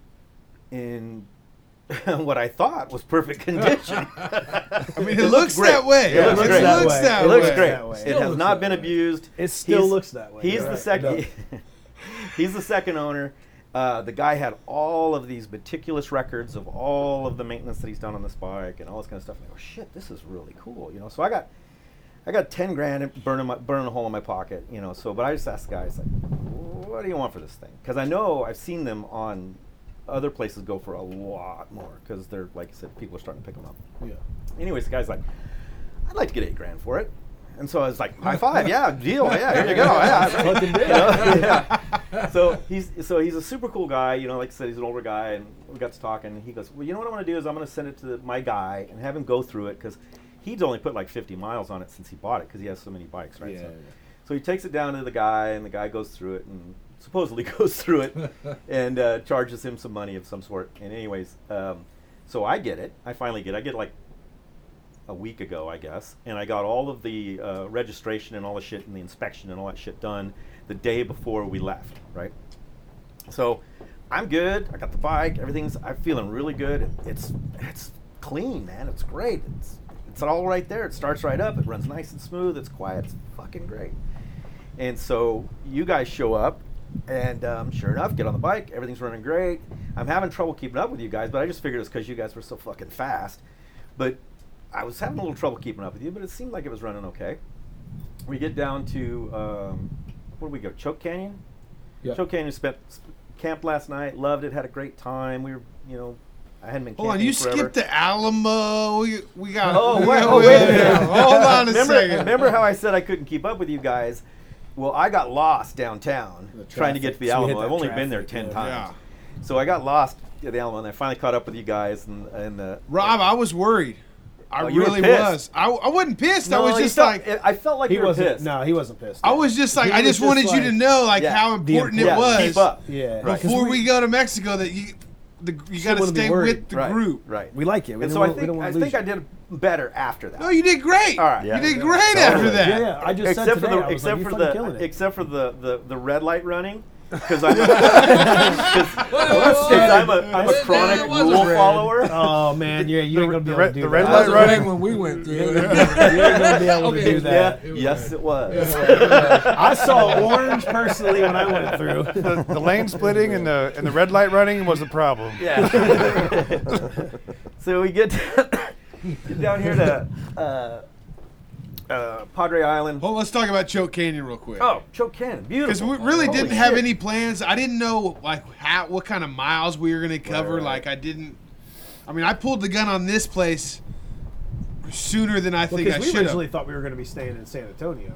in what I thought was perfect condition. I mean, it, It looks, looks great. that way. It looks it great. looks That that it way. looks way. great. That way. It Still has looks not that been way. abused. It still He's- looks that way. He's You're the right. second. It He's the second owner. Uh, the guy had all of these meticulous records of all of the maintenance that he's done on this bike and all this kind of stuff. And I go, shit, this is really cool, you know. So I got, I got ten grand and burning my, burning a hole in my pocket, you know. So, but I just asked the guys like, what do you want for this thing? Because I know I've seen them on other places go for a lot more because they're, like I said, people are starting to pick them up. Yeah. Anyways, the guy's like, I'd like to get eight grand for it. And so I was like, high five, yeah, deal, yeah, here you go. Yeah, Fucking you know, yeah. So he's so he's a super cool guy, you know, like I said, he's an older guy, and we got to talking, and he goes, well, you know what I'm going to do is I'm going to send it to my guy and have him go through it, because he's only put like fifty miles on it since he bought it, because he has so many bikes, right? Yeah, so, yeah. so he takes it down to the guy, and the guy goes through it, and supposedly goes through it, and uh, charges him some money of some sort. And anyways, um, so I get it. I finally get it. I get like a week ago, I guess, and I got all of the uh, registration and all the shit and the inspection and all that shit done the day before we left, right? So I'm good. I got the bike. Everything's. I'm feeling really good. It's it's clean, man. It's great. It's it's all right there. It starts right up. It runs nice and smooth. It's quiet. It's fucking great. And so you guys show up, and um, sure enough, get on the bike. Everything's running great. I'm having trouble keeping up with you guys, but I just figured it's because you guys were so fucking fast. But I was having a little trouble keeping up with you, but it seemed like it was running okay. We get down to, um, where did we go? Choke Canyon? Yeah. Choke Canyon, spent sp- camped last night, loved it, had a great time. We were, you know, I hadn't been Hold on, camping you forever. skipped the Alamo. We, we got. Oh, we wait, got- oh, wait, wait a minute. Hold on a remember, second. remember how I said I couldn't keep up with you guys? Well, I got lost downtown The trying to get to the traffic. So we hit Alamo. that I've only been there traffic, ten yeah. times. Yeah. So I got lost at the Alamo, and I finally caught up with you guys. And, and uh, Rob, I was worried. I Oh, you were really pissed. was. I, I wasn't pissed. No, I was you just felt- like, I felt like He you were wasn't. pissed. No, he wasn't pissed. I was just like, He I was just just wanted you like- to know like Yeah. how The important it Yeah, was keep up. Yeah. Right. before we, we go to Mexico that you, the, you got to wanna be stay worried. with the right, group. Right. we like it. We and don't so I want- we think don't want I to lose think I you. did better after that. No, you did great. All right. You Yeah. did Yeah. great after that. Yeah, yeah. I just except said for today, the I was except like, for you're fucking the killing it. except for the, the, the red light running because I'm, I'm a I'm a It chronic wasn't rule red. follower. Oh man, yeah, you ain't gonna be the able red- to do the that. red That light was a running. ring when we went through You it. ain't gonna be able to Okay. do Yeah. that. It was Yes, red. it was. I saw orange personally when I went through. The, the lane splitting and the and the red light running was the problem. Yeah. So we get, get down here to uh, uh, Padre Island. Well, let's talk about Choke Canyon real quick. Oh, Choke Canyon, beautiful. Because we really Holy didn't have shit. any plans. I didn't know like how what kind of miles we were gonna cover. right. Like I didn't. I mean, I pulled the gun on this place sooner than I think I Because we should originally have. thought we were going to be staying in San Antonio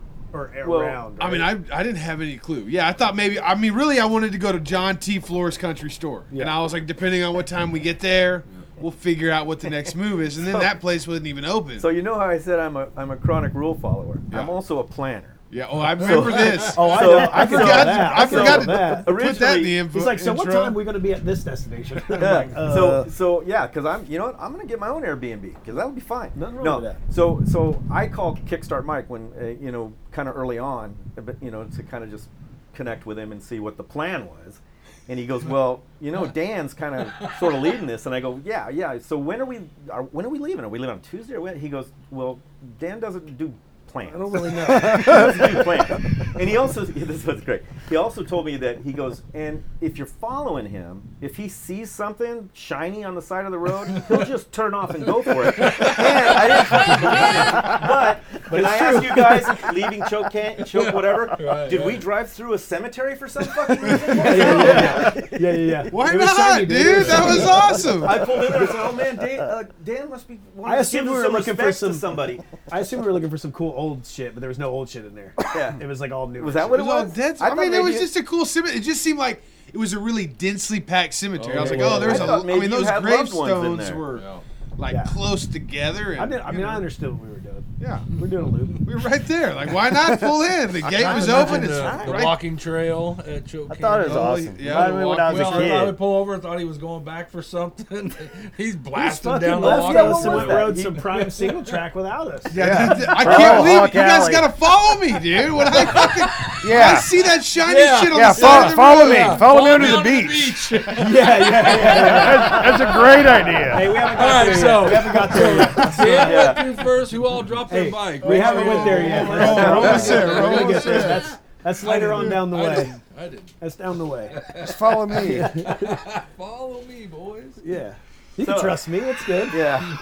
or Well, around. I mean, right? I I didn't have any clue. Yeah, I thought maybe. I mean, really, I wanted to go to John T. Flores Country Store, and Yeah. I was like, depending on what time we get there, we'll figure out what the next move is. And then that place wasn't even open. So you know how I said I'm a I'm a chronic rule follower. Yeah. I'm also a planner. yeah. Oh, I remember this. Oh, I So- know. I I forgot forgot. that. I forgot to that. put that in Originally- the info. He's like, so what intro." time are we going to be at this destination? I'm Yeah. like, uh, so so yeah, because I'm you know what I'm gonna get my own Airbnb because that would be fine. Nothing wrong no, with that. So so I called Kickstart Mike when uh, you know kind of early on, but you know to kind of just connect with him and see what the plan was. And he goes, well, you know, Dan's kind of sort of leading this, and I go, yeah, yeah. So when are we? Are, when are we leaving? Are we leaving on Tuesday or when? He goes, well, Dan doesn't do plans. I don't really know. He doesn't do plans. And he also, this was great. He also told me that he goes, and if you're following him, if he sees something shiny on the side of the road, he'll just turn off and go for it. And I didn't fucking believe it. But, can I ask you guys, leaving Choke Canyon, Choke whatever, Right, did we right. drive through a cemetery for some fucking reason? yeah, yeah, yeah, yeah, yeah, yeah. Why It was not, shiny, dude? It was That shiny. was awesome. I pulled in there and said, oh man, Dan, uh, Dan must be wanting I to assumed give we were some looking for respect some- to somebody. I assume we were looking for some cool old shit, but there was no old shit in there. Yeah. It was like all new. Was that shit. what It it was all was? dead. I I, thought mean, it was maybe- just a cool cemetery. It just seemed like it was a really densely packed cemetery. I was like, yeah, oh, there's I a. thought I maybe mean, you those had loved ones in gravestones there. were Yeah. like Yeah. close together. And, I, did, I you mean, know, I understood what we were doing. Yeah, We're doing a loop. we were right there. Like, why not pull in? The gate I was imagine open. It's the, the right. walking trail at Choke I thought it was Oh, awesome. yeah, Reminded the me when I was Well, a I thought kid. he'd pull over, thought he was going back for something. He's blasting Fucking down the left walking us and what went was that? rode He- some prime single track without us. Yeah, th- th- I Bro, can't believe it. Hawk You guys Alley. gotta follow me, dude. When I fucking Yeah. I see that shiny Yeah. shit on Yeah, the side follow, of the follow road. me. Follow me Fall under the down to beach. Yeah, yeah, yeah. yeah. That's a great idea. Hey, we haven't got All right, there so- yet. We haven't got there yet. Dan Yeah. went through first. Who all dropped their Hey, bike? we haven't went there yet. We're almost there. We're We're gonna almost get there. there. That's that's later on down the I way. didn't. I didn't. That's down the way. Just follow me. Follow me, boys. Yeah. You can So- trust me. It's good. Yeah.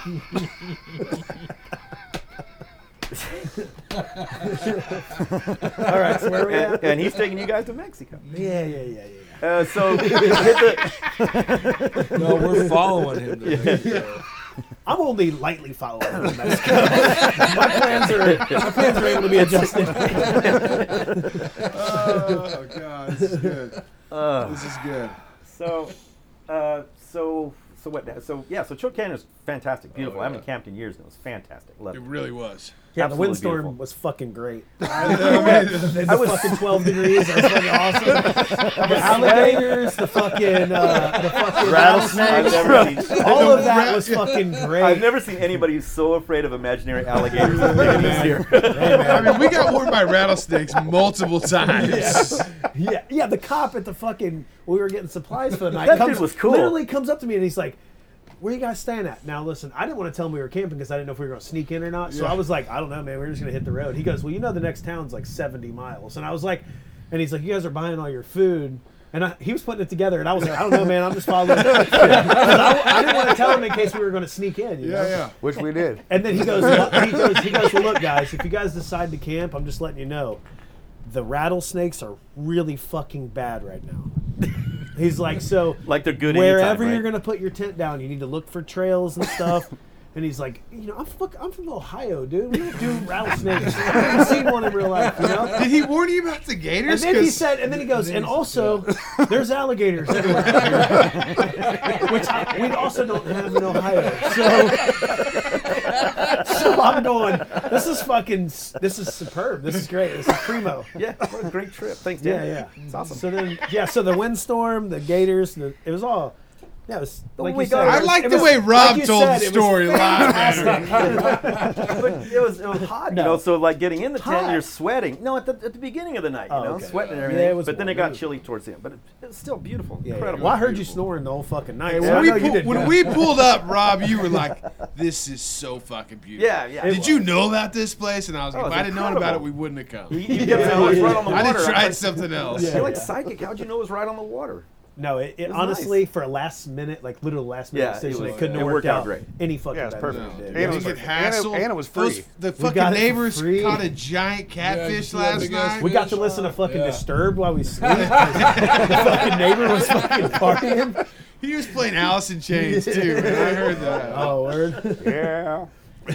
All right. So where are we and, at? and he's taking you guys to Mexico. Yeah, yeah, yeah, yeah. yeah. Uh, so hit the, No, we're following him. Today. I'm only lightly following him in Mexico. my plans are my plans are able to be adjusted. Oh god, this is good. uh, This is good. so, uh, so, so what? So yeah, so Choke Canyon is fantastic, beautiful. Oh, I haven't yeah. camped in years, and it was fantastic. Loved It it. really was. Yeah, the Absolutely windstorm beautiful. was fucking great. I mean, The I was- fucking twelve degrees. That was fucking awesome. The alligators, the fucking uh, the fucking Rattlesnakes. I've never seen. All of that was fucking great. I've never seen anybody who's so afraid of imaginary alligators as Danny's here. I mean, we got warned by rattlesnakes multiple times. Yeah, yeah. The cop at the fucking we were getting supplies for the night. That comes, dude was cool. Literally comes up to me and he's like, "Where you guys staying at?" Now listen, I didn't want to tell him we were camping because I didn't know if we were going to sneak in or not. So Yeah. I was like, "I don't know, man. We're just going to hit the road." He goes, "Well, you know the next town's like seventy miles," and I was like, and he's like, "You guys are buying all your food." And I, he was putting it together, and I was like, "I don't know, man. I'm just following." I, I didn't want to tell him in case we were going to sneak in. You know? Yeah, yeah. Which we did. And then he goes, he goes, he goes, well, look, guys, if you guys decide to camp, I'm just letting you know, the rattlesnakes are really fucking bad right now. He's like, so Like they're good wherever anytime, right? you're gonna put your tent down, you need to look for trails and stuff. And he's like, you know, I'm fuck, I'm from Ohio, dude. We don't do rattlesnakes. I've never seen one in real life, you know. Did he warn you about the And gators? then he 'Cause- said, and then he goes, and also, there's alligators everywhere, which I, we also don't have in Ohio. So, so I'm going. This is fucking. This is superb. This is great. This is primo. Yeah, what a great trip. Thanks, Yeah, Dan. yeah. It's awesome. So then, yeah. So the windstorm, the gators, the, it was all. Yeah, it was. Like we you said, got- it I was- like it the was- way Rob like you told said, the it was story live. fantastic. But it was it was hot, you No. know. So like getting in the tent, Hot. you're sweating. No, at the at the beginning of the night, you Oh, know, okay. sweating and Yeah, everything. it was but then warm. it got It was- chilly towards the end. But it, it was still beautiful, Yeah, yeah. incredible. Well, I heard you beautiful. snoring the whole fucking night. Hey, so I when we, know you pull, did when good. we pulled up, Rob, you were like, "This is so fucking beautiful." Yeah, yeah. Did you know about this place? And I was like, Oh, if it's I didn't know about it, incredible. we wouldn't have come. You, you kept saying it was right on the I water. did I try was like, something else. Yeah. You're like psychic. How'd you know it was right on the water? No, it, it was honestly, nice. for a last minute, like literally last minute Yeah, it decision, it, was- couldn't it have worked worked out out great. any fucking Yeah, it's better perfect. than it You did. And it didn't was get like- and it- hassled. and it was Those- free. the got fucking it for neighbors free. caught a giant catfish last big ass night. We got to listen to fucking Yeah. Disturbed while we sleep. 'Cause the fucking neighbor was fucking partying. He was playing Alice in Chains too. Man. I heard that. Oh, word. Yeah.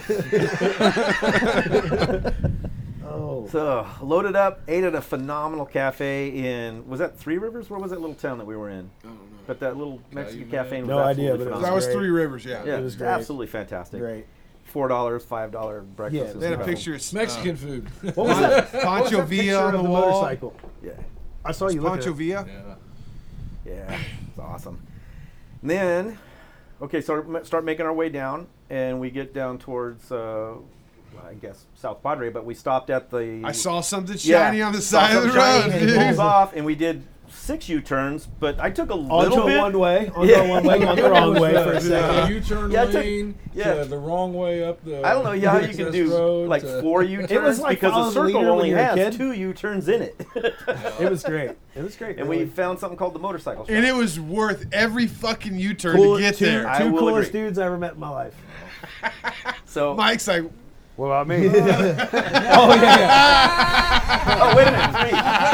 Oh. So loaded up, ate at a phenomenal cafe in was that Three Rivers? Where was that little town that we were in? I don't know. But that little Mexican Calumet. cafe was No idea, absolutely but it was phenomenal. That was great. Three Rivers, yeah. Yeah, It was great. absolutely fantastic. Great. Four dollars, five dollar breakfast. Yeah, is They had a incredible. picture of Mexican uh, food. What was that? What was Pancho that Villa picture on of the the wall. motorcycle? Yeah, I saw you look Pancho at it. Villa. Yeah. yeah, it's awesome. And then, okay, so we start making our way down, and we get down towards, uh, I guess South Padre, but we stopped at the. I saw something Yeah, shiny on the saw side of the something shiny, road, and he dude. pulls off, and we did six U-turns, but I took a little Onto bit. a one way, onto Yeah. a one way, on the wrong way for a The second. U-turn Yeah, I took- lane yeah. to the wrong way up the. I don't know yeah, how you can access do road like to- four U-turns It was like because follow a the circle leader when only you're a has kid. two U-turns in it. It was great. It was great. And really. we found something called the motorcycle shop. And it was worth every fucking U-turn Cool- to get two, there. I Two will coolest agree. dudes I ever met in my life. So, Mike's like, What about me? Oh yeah, yeah. oh wait a minute, three.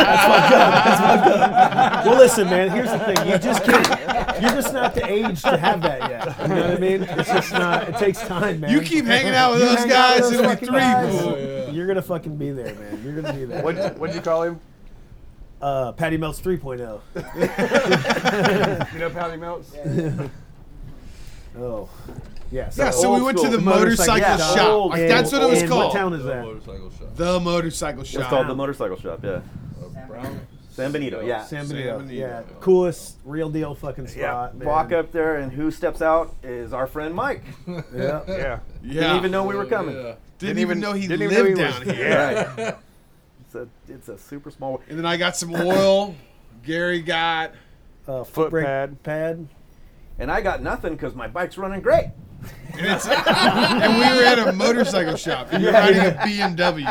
Well, listen, man. Here's the thing. You just can't. You're just not the age to have that yet. You know what I mean? It's just not. It takes time, man. you keep hanging out with You those hang out with guys, those it'll be fucking three. guys, Cool. yeah. You're gonna fucking be there, man. You're gonna be there. What what'd you call him? Uh, Patty Melts three point oh. You know Patty Melts? Oh, yeah. Yeah, so we Old went to school. the motorcycle Yeah, shop. old Like, school. that's what it was And called. What town is The that? motorcycle shop. The motorcycle It's shop. called the motorcycle shop, yeah. Uh, Brown. San Benito, yeah. San San Benito. Benito. Yeah, coolest, real deal fucking spot. man. Walk up there, and who steps out is our friend Mike. Yeah. Yeah. Yeah. Didn't even know we were coming. Yeah. Didn't, Didn't even even- know he didn't lived even know he down was- here. Right. It's a it's a super small. And then I got some oil. Gary got. Uh, foot Foot brake pad. pad. And I got nothing because my bike's running great. And, it's, and we were at a motorcycle shop. And you're riding a B M W.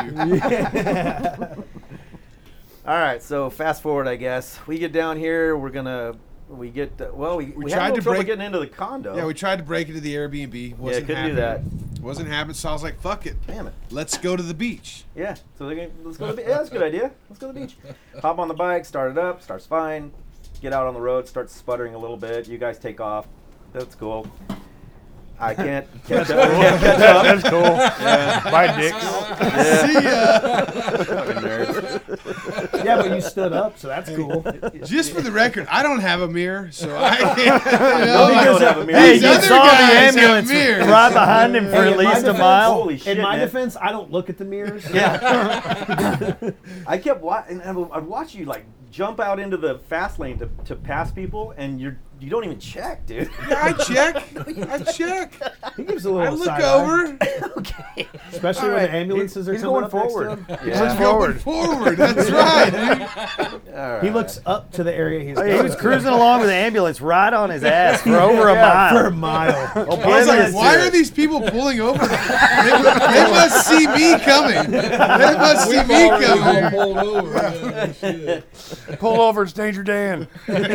All right, so fast forward, I guess we get down here. We're gonna we get uh, well. We, we, We had a tried little to trouble break- getting into the condo. Yeah, we tried to break into the Airbnb. yeah Wasn't couldn't happening. do that. Wasn't happening. So I was like, fuck it. Damn it. Let's go to the beach. Yeah, so they're gonna, let's go to the beach. Yeah, that's a good idea. Let's go to the beach. Hop on the bike, start it up, starts fine. Get out on the road, starts sputtering a little bit. You guys take off. That's cool. I can't catch up. Can't catch up. That's cool. Yeah. Bye, dicks. Yeah. See ya. Fucking nerds. Yeah, but you stood up, so that's cool. Just for the record, I don't have a mirror, so I can't. You No, know, you like, don't have a mirror. Hey, these you other saw the guys have ambulance mirrors. right behind him for Hey, at in my least a defense- mile. Holy shit, In my man. defense, I don't look at the mirrors. Yeah. I kept watching, and I would- I'd watch you like jump out into the fast lane to, to pass people, and you're you don't even check, dude. Yeah, I check. I check. He gives a I little look side over. Okay. especially All when right. the ambulances are He's coming going up next to forward. him. Yeah. Let's Going forward. forward. That's right, dude. All right. He looks up to the area he's Hey, he going was to. cruising along with the ambulance right on his ass for over a Yeah, for a mile. mile. I was like, Ambulance why to are it. these people pulling over? they, they must see me coming. They must see me Already all coming. pulled over. Yeah, shit. Pull over, it's Danger Dan.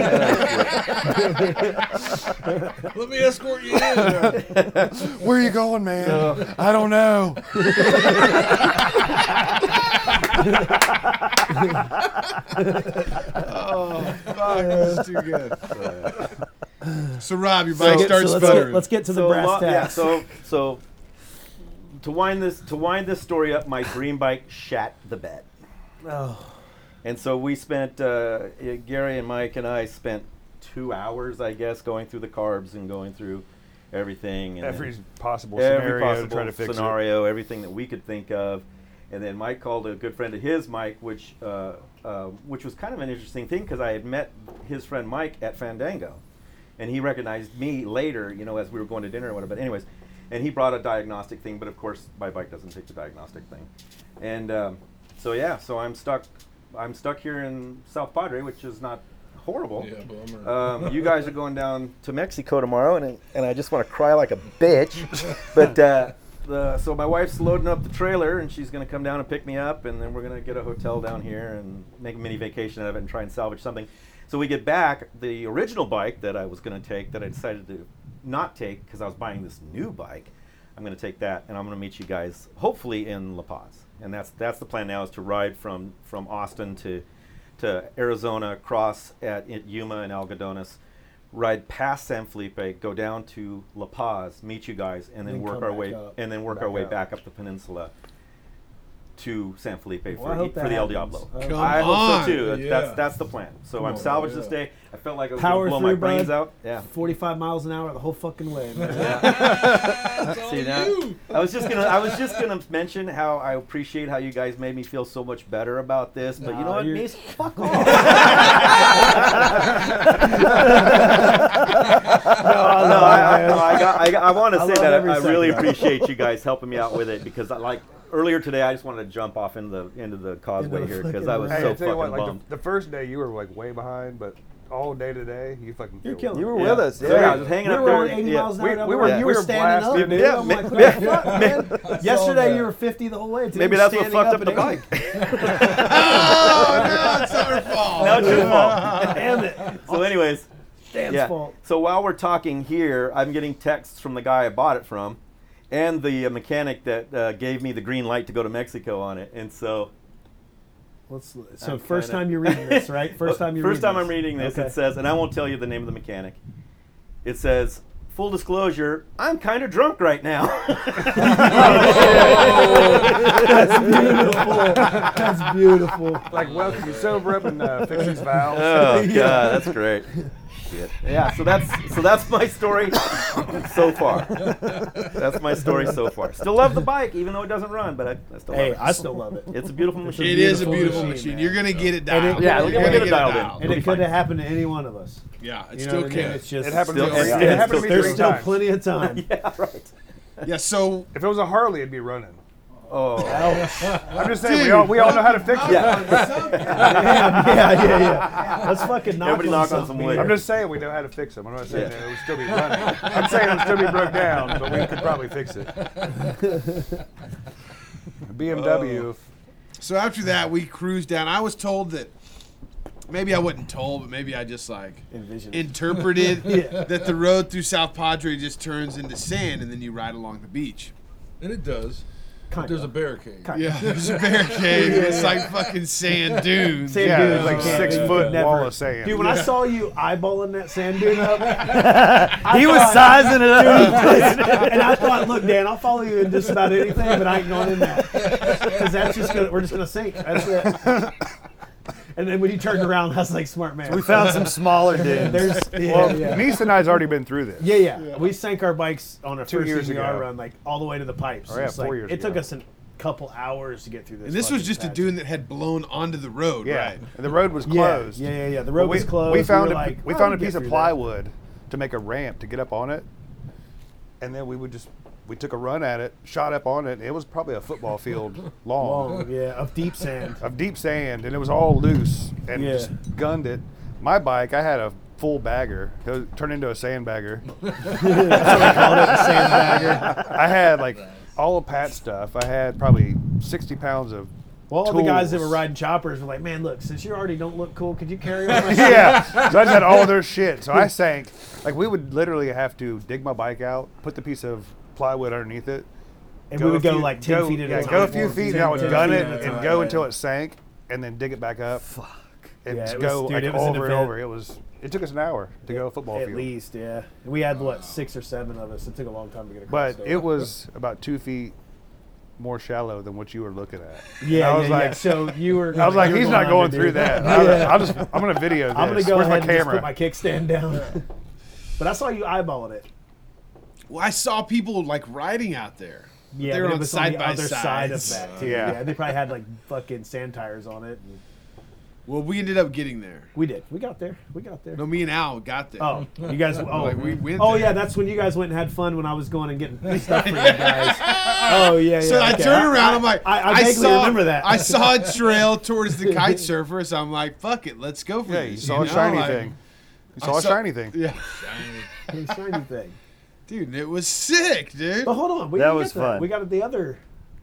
Let me escort you in. Where are you going, man? I don't know. Oh, fuck. This is too good. So Rob, your So bike get- starts so let's sputtering. get, let's get to the so brass lo- yeah, tacks. so so to wind this to wind this story up, my dream bike shat the bed. Oh. And so we spent, uh, uh, Gary and Mike and I spent two hours, I guess, going through the carbs and going through everything. And Every then possible every scenario possible to try to fix scenario, everything that we could think of. And then Mike called a good friend of his, Mike, which uh, uh, which was kind of an interesting thing because I had met his friend Mike at Fandango. And he recognized me later, you know, as we were going to dinner or whatever. But anyways, and he brought a diagnostic thing, but of course my bike doesn't take the diagnostic thing. And um, so yeah, so I'm stuck. I'm stuck here in South Padre, which is not horrible. Yeah, bummer. Um, you guys are going down to Mexico tomorrow, and and I just want to cry like a bitch. But uh, the, so my wife's loading up the trailer, and she's going to come down and pick me up, and then we're going to get a hotel down here and make a mini vacation out of it and try and salvage something. So we get back, the original bike that I was going to take, that I decided to not take because I was buying this new bike, I'm going to take that, and I'm going to meet you guys hopefully in La Paz. And that's that's the plan now, is to ride from, from Austin to to Arizona, cross at, at Yuma and Algodones, ride past San Felipe, go down to La Paz, meet you guys, and then Then work come our back way up. and then work Back our way up. back up the peninsula to San Felipe Well, I for, hope for that the El happens. Diablo. I hope- Come I hope on. so too. That- Yeah. That's that's the plan. So I'm on, salvaged yeah. this day. I felt like I was Power going to blow my through, brains bud. out. Yeah. forty-five miles an hour the whole fucking way, man. See now, I was just gonna I was just gonna mention how I appreciate how you guys made me feel so much better about this, but you Nah, know what, you're- Mace, fuck off. no, no, I, I, I, got, I, got- I want to I say love that every I, I really second of it. appreciate you guys helping me out with it because I like earlier today I just wanted to jump off into the into the causeway the here because fucking I was rain. Hey, so I tell you fucking what, like bummed. the, the first day you were like way behind, but all day today you fucking You're killed it. killing You were Yeah. with us. So, Yeah. yeah, I was hanging We up were there. on eighty yeah. miles an We- hour. down we the were- road. You we were were standing up, blasting. dude. Yeah, I'm like, ma- what ma- the fuck, man? I saw Yesterday that. you were fifty the whole way. Today Maybe you're that's what standing fucked up the at bike. Oh, no, it's not her fault. Now it's your fault. Damn it. So, anyways, Dan's yeah. fault. So while we're talking here, I'm getting texts from the guy I bought it from, and the uh, mechanic that uh, gave me the green light to go to Mexico on it. And so, Let's, so I'm first kinda- time you're reading this, right? First time you're first reading time I'm this. reading this, Okay. it says, and I won't tell you the name of the mechanic. It says, "Full disclosure, I'm kind of drunk right now." That's beautiful. That's beautiful. Like, well, can you sober up and uh, fix these valves? Oh god, that's great. Shit. Yeah, so that's so that's my story so far. That's my story so far. Still love the bike, even though it doesn't run, but I, I still Hey, love it. I still love it. It's a beautiful machine. It is a beautiful beautiful machine, machine. man. You're gonna get it And it- dialed. yeah, You're we're gonna gonna get it it dialed in. dialed. And It'll it be could fine. have happened to any one of us. Yeah, it You know still what I mean? can. It's just It happened to Still- me. it's- It, it's happened to me still- There's three still times. plenty of time. Yeah, right. Yeah, so If it was a Harley, it'd be running. Oh, I'm just saying, we all we all know how to fix it. yeah. yeah, yeah, yeah, yeah. Let's fucking knock Everybody on knock on something some wood. here. I'm just saying we know how to fix them. I'm not saying Yeah. that it would still be running. I'm saying it would still be broke down, but we could probably fix it. B M W. so after that we cruised down. I was told that maybe I wasn't told, but maybe I just like Envision. interpreted Yeah. that the road through South Padre just turns into sand and then you ride along the beach. And it does. But Kinda. there's a barricade. Kinda. Yeah, there's a barricade. and It's like fucking sand dunes. Sand Yeah, dunes, there's like you can't- six you foot could never- wall of sand. Dude, when I saw you eyeballing that sand dune up, He was sizing it up. and I thought, look, Dan, I'll follow you in just about anything, but I ain't going in that because that's just gonna, we're just gonna sink. That's it. And then when you turned around, I was like, smart man. We found some smaller dudes. There's yeah, Well, yeah. Niece and I's already been through this. Yeah, yeah, We sank our bikes on a Two first years C R ago. run, like all the way to the pipes. Oh, yeah, It's four like, years It took ago. us a couple hours to get through this. And this was fucking just a patch. dune that had blown onto the road, Yeah, right? and the road was Yeah, closed. yeah, yeah, yeah. The But road we, was closed. We found were a, like, we "Oh, found a can piece get of through that." plywood to make a ramp to get up on it, and then we would just we took a run at it, shot up on it. And it was probably a football field long, Long, yeah, of deep sand. of deep sand, and it was all loose, and Yeah. just gunned it. My bike, I had a full bagger. It was, turned into a sandbagger. That's what we called it, a sandbagger. I had like all of Pat's stuff. I had probably sixty pounds of. Well, all the guys that were tools. riding choppers were like, man, look, since you already don't look cool, could you carry on my shit? Yeah, so I just had all their shit. So I sank. Like we would literally have to dig my bike out, put the piece of plywood underneath it, And we would a go few- like ten go- feet at yeah, a time. go a few Or feet, ten- and I would ten gun feet it at a and time, go yeah. until it sank, and then dig it back up. Fuck. And Yeah, just it was- go dude, like it was an over and event. over. It was It took us an hour to go to a football At field. least, yeah. And we had what six or seven of us. It took a long time to get across. But it was about two feet more shallow than what you were looking at. Yeah, I was yeah, like, yeah. So you were. I was like, you were he's not going under, through dude. that. Yeah. I'll, I'll just, I'm gonna video this. I'm gonna go Where's ahead my and just camera? put my kickstand down. But I saw you eyeballing it. Well, I saw people like riding out there. Yeah, they were but it on was side on the by other side of sides. that too. Yeah. Yeah. They probably had like fucking sand tires on it. And Well, we ended up getting there. we did. We got there. We got there. No, me and Al got there. Oh, you guys. Oh, Like, we went oh there. yeah, that's when you guys went and had fun when I was going and getting stuff for you guys. Oh yeah, yeah. So I okay. turned around. I, I'm like, I, I, vaguely saw, remember that. I saw a trail towards the kite surfer, so I'm like, fuck it, let's go for Yeah, this. you saw a know? shiny Like, thing. You I saw a saw- shiny thing. Yeah, Hey, shiny thing. dude, it was sick, dude. But hold on, we That didn't was get fun. We got the other.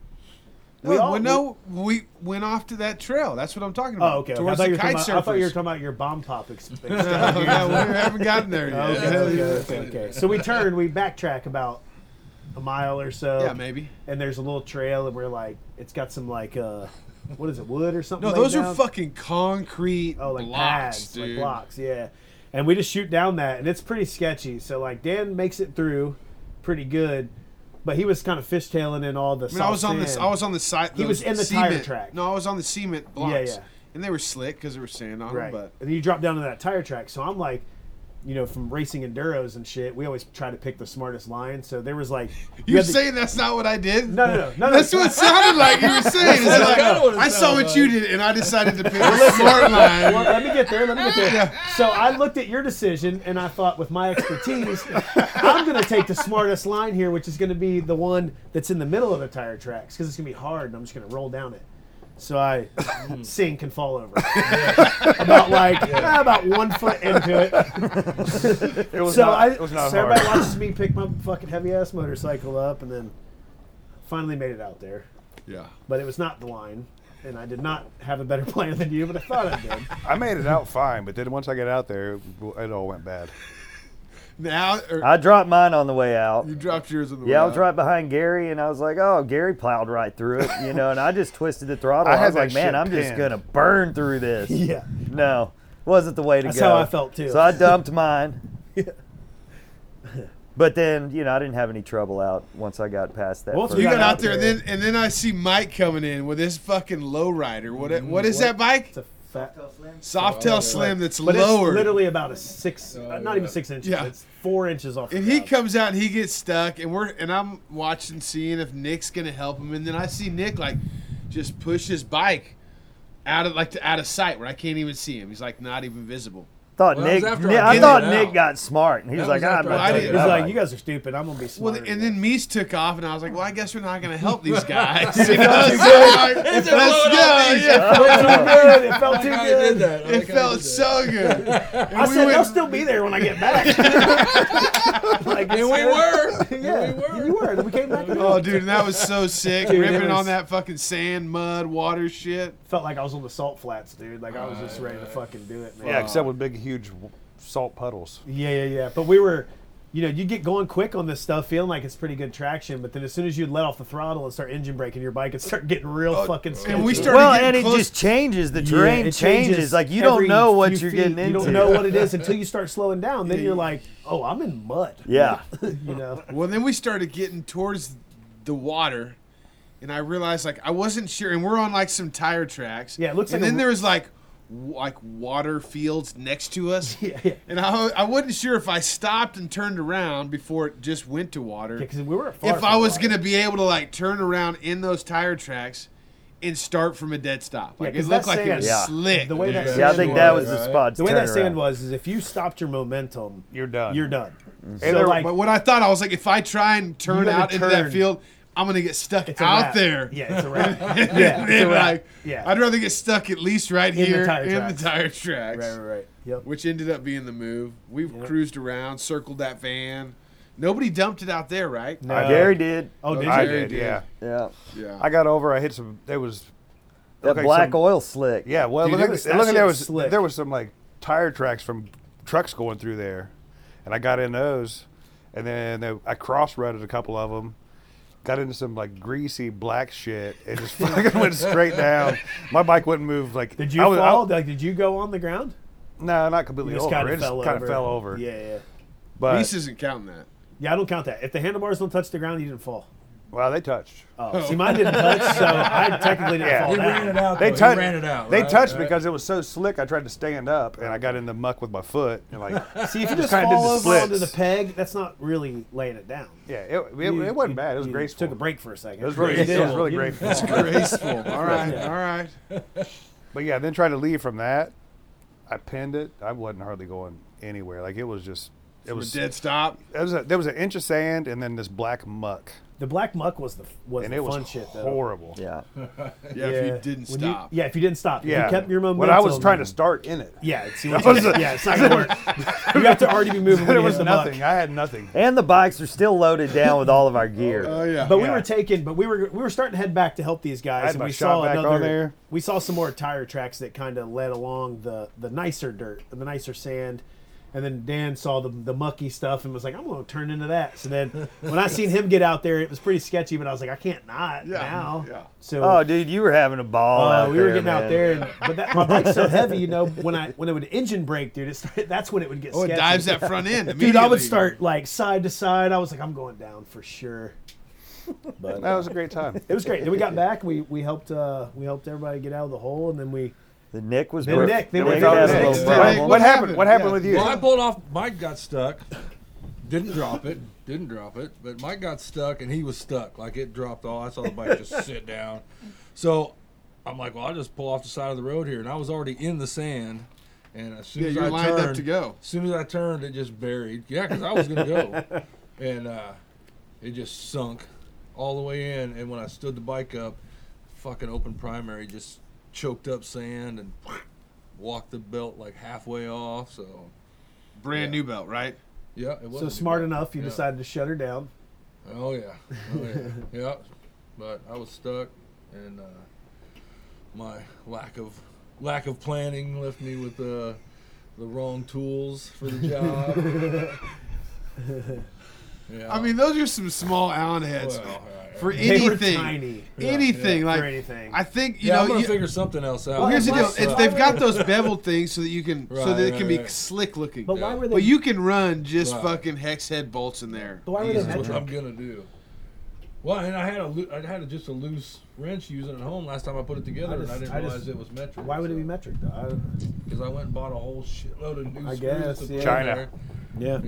No, we all- well, no, we went off to that trail. That's what I'm talking about. Oh, okay. okay. I, Towards thought the you were talking kite about, I thought you were surfers. talking about your bomb pop ex- No, no, we haven't gotten there yet. Okay, okay, okay, okay. So we turn, we backtrack about a mile or so. Yeah, maybe. And there's a little trail, and we're like, it's got some like, uh, what is it, wood or something? No, laid those are down? fucking concrete Oh, like blocks, pads, dude. like blocks, yeah. And we just shoot down that, and it's pretty sketchy. So like Dan makes it through, pretty good, but he was kind of fishtailing in all the. I mean, I was on this. I was on the side. He was those in the tire cement- track. No, I was on the cement blocks. yeah. And they were slick because there was sand on right. them. But And then you drop down to that tire track. So I'm like, you know, from racing enduros and shit, we always try to pick the smartest line. So there was like, you're had the- saying that's not what I did? No, no, no, no. That's no. what it sounded like you were saying. It's That's like, kinda what it I saw sounded what you like. did, and I decided to pick the smart line. Well, let me get there. Let me get there. So I looked at your decision, and I thought, with my expertise, I'm going to take the smartest line here, which is going to be the one that's in the middle of the tire tracks, because it's going to be hard, and I'm just going to roll down it. So I sink and fall over. about like eh, about one foot into it. It was so not, I, it was not so hard. everybody watches me pick my fucking heavy ass motorcycle up, and then finally made it out there. Yeah. But it was not the line, and I did not have a better plan than you, but I thought I did. I made it out fine, but then once I got out there, it, it all went bad. Now, or I dropped mine on the way out. you dropped yours on the Yeah, I way was out. right behind Gary, and I was like, "Oh, Gary plowed right through it," you know. And I just twisted the throttle. I I, had was that like, "Man, shit I'm just pinned. gonna burn through this." Yeah. No, wasn't the way to That's go. how I felt, too. So I dumped mine. But then, you know, I didn't have any trouble out once I got past that. Well, first You got got out out there, and there. then and then I see Mike coming in with his fucking lowrider. What what is that bike? It's a fat, Softail Slim that's but lower. it's literally about a six, uh, not even six inches. Yeah. It's four inches off. And the he ground. comes out, and he gets stuck, and we're and I'm watching, seeing if Nick's gonna help him, and then I see Nick like just push his bike out of like to, out of sight where I can't even see him. He's like not even visible. Thought Well, that Nick, was after Nick- I I did thought it Nick out. got smart, and he was That like, was "I'm after not I taking did it it. He's out." like, you guys are stupid. I'm gonna be Well, smart. and then Mies took off, and I was like, well, I guess we're not gonna help these guys. It You know, felt too so good. like, It let's felt go. too Yeah. good. It felt I too like how he did good. that. I like It how he felt did that. so good. And I we said went- they'll still be there when I get back. like, And we were. Yeah, And we were. you were. And we came back. And Oh, dude, and that was so sick. Dude, it ripping on was- that fucking sand, mud, water shit. Felt like I was on the salt flats, dude. Like I was just ready to fucking do it, man. Yeah, except with big, huge w- salt puddles. Yeah, yeah, yeah. But we were, you know, you get going quick on this stuff, feeling like it's pretty good traction. But then as soon as you let off the throttle and start engine braking your bike, it start getting real fucking sketchy. and we started Well, getting and it close. just changes. The Yeah, terrain it changes. Like you don't every know what few you're feet. getting into. You don't know what it is until you start slowing down. Then you're like, oh, I'm in mud. Yeah. You know. Well, then we started getting towards the water, and I realized like I wasn't sure. And we're on like some tire tracks. Yeah, it looks and like then a- there was like w- like water fields next to us. Yeah, yeah. And I, I wasn't sure if I stopped and turned around before it just went to water. Yeah, because we were far if from I was water. gonna be able to like turn around in those tire tracks and start from a dead stop. Yeah, Like 'cause it looked that like it sand- was Yeah. slick. The way that dude. sand Yeah, I think that was, was the right? spot. to The way turn that sand around. was is if you stopped your momentum, You're done. you're done. And So there- like, But what I thought, I was like, if I try and turn You gotta out into turn. that field, I'm gonna get stuck it's a out wrap. there. Yeah, it's a wrap. And yeah, it's a then, wrap. like, yeah. I'd rather get stuck at least right In the here tire in tracks. the tire tracks. Right, right, right. Yep. Which ended up being the move. We Yep. cruised around, circled that van. Nobody dumped it out there, right? No. Gary did. Oh, did I you? Jerry did, did. yeah. Yeah. Yeah. I got over. I hit some. There was That okay, black some- oil slick. Yeah, well, Dude, look it at was- look that at shit there was was slick. there was some like tire tracks from trucks going through there, and I got in those, and then there- I cross-rutted a couple of them, got into some like greasy black shit, and just fucking went straight down. My bike wouldn't move. Like Did you I was, fall? I, like, did you go on the ground? No, not completely You just over. kind It of just fell kind over. of fell over. Yeah, yeah. But Reese isn't counting that. Yeah, I don't count that. If the handlebars don't touch the ground, you didn't fall. well, they touched. Oh, see, mine didn't touch, so I technically didn't Yeah. fall He down. ran it out. They though. touched. He ran it out. They right? touched Right. because it was so slick. I tried to stand up and I got in the muck with my foot and like See, if you just kinda fall did the over onto splits. the peg, that's not really laying it down. yeah, it, it, You- it wasn't you- bad. It was you graceful. Took a break for a second. It was really, You it was did. really You grateful. didn't- Graceful. All right. Yeah. All right. But yeah, then trying to leave from that, I pinned it. I wasn't hardly going anywhere. Like it was just, it From a was dead stop. There was, a, there was an inch of sand and then this black muck, The black muck was the was and the it was fun shit though. horrible. Yeah. Yeah, if you didn't When you- stop. yeah, if you didn't stop. If Yeah, you kept your momentum. when I was trying to start in it, Yeah, see That what was you, a- yeah, it's not gonna work. You have to already be moving when there you was hit the muck. nothing. I had nothing. And the bikes are still loaded down with all of our gear. Oh yeah. But we Yeah. were taking, but we were we were starting to head back to help these I guys, had and my we shop saw vac on another. there. We saw some more tire tracks that kind of led along the the nicer dirt, the nicer sand, and then Dan saw the the mucky stuff and was like, "I'm going to turn into that." So then when I seen him get out there, it was pretty sketchy, but I was like, "I can't not Yeah, now." yeah. So Oh, dude, you were having a ball uh, out we there, were getting out man. there, and, but that, my bike's so heavy, you know. When I when it would engine brake, dude, it started, that's when it would get. Oh, it sketchy. dives that front end. Dude, I would immediately. start like side to side. I was like, I'm going down for sure. But That was a great time. it was great. Then we got back. We we helped uh, we helped everybody get out of the hole, and then we The Nick was Then perfect. Nick, then Nick we had found a Nick. little What- problem. What, what happened? happened? What happened Yeah. with you? Well, I pulled off. Mike got stuck. Didn't drop it. Didn't drop it. But Mike got stuck, and he was stuck. Like it dropped off. I saw the bike just sit down. So I'm like, well, I'll just pull off the side of the road here. And I was already in the sand. And as soon Yeah, as you're I lined turned, up to go. as soon as I turned, it just buried. Yeah, because I was gonna go, and uh, it just sunk all the way in. And when I stood the bike up, fucking open primary just choked up sand and walked the belt like halfway off. So Brand Yeah. new belt, right? yeah, it was so smart enough. You Yeah. decided to shut her down. Oh yeah, oh yeah, yeah. But I was stuck, and uh, my lack of lack of planning left me with uh, the wrong tools for the job. Yeah. I mean, those are some small Allen heads Well, right, for right. They were anything. tiny. Anything For like anything. I think you yeah, know. I'm gonna you- figure something else out. well, here's the why- deal: it's, why they've were got they- those beveled things so that you can, so Right, that it can right, be right. slick looking. But why Yeah. were they? But you can run just Right. fucking hex head bolts in there. But why were they That's what metric? I'm gonna do. Well, and I had a loo- I had a, just a loose wrench using it at home last time I put it together, I and just- I didn't I just- realize it was metric. Why would it be metric though? Because I went and bought a whole shitload of new I screws guess, to put yeah. in China. there. I, yeah.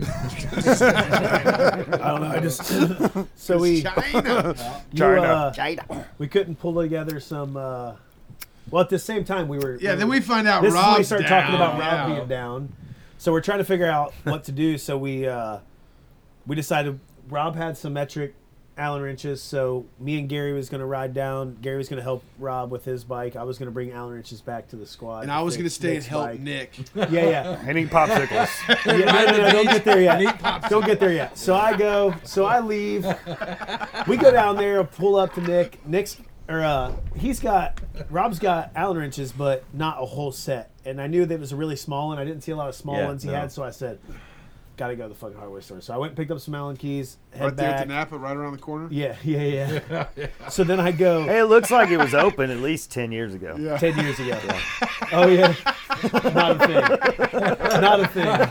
I don't know. I just so we China. you, China. uh, China. we couldn't pull together some. Uh, well, at the same time, we were. Yeah, we then were- we find out This is when we Rob's start down. talking about Rob Yeah. being down. So we're trying to figure out what to do. So we uh, we decided Rob had some metric Allen wrenches. So me and Gary was going to ride down. Gary was going to help Rob with his bike. I was going to bring Allen wrenches back to the squad. And to I was fix going to stay and Nick's help bike. Nick. Yeah, yeah. And eating popsicles. Yeah, no, no, no, don't get there yet. Don't get there yet. So I go, so I leave. We go down there, pull up to Nick. Nick's, or uh, he's got, Rob's got Allen wrenches, but not a whole set. And I knew that it was a really small one. I didn't see a lot of small Yeah, ones he no. had, so I said, gotta go to the fucking hardware store. So I went and picked up some Allen keys, head Right there at back. the Napa, right around the corner. Yeah, yeah, yeah. So then I go. Hey, it looks like it was open at least ten years ago. Yeah. Ten years ago. Oh yeah, not a thing. Not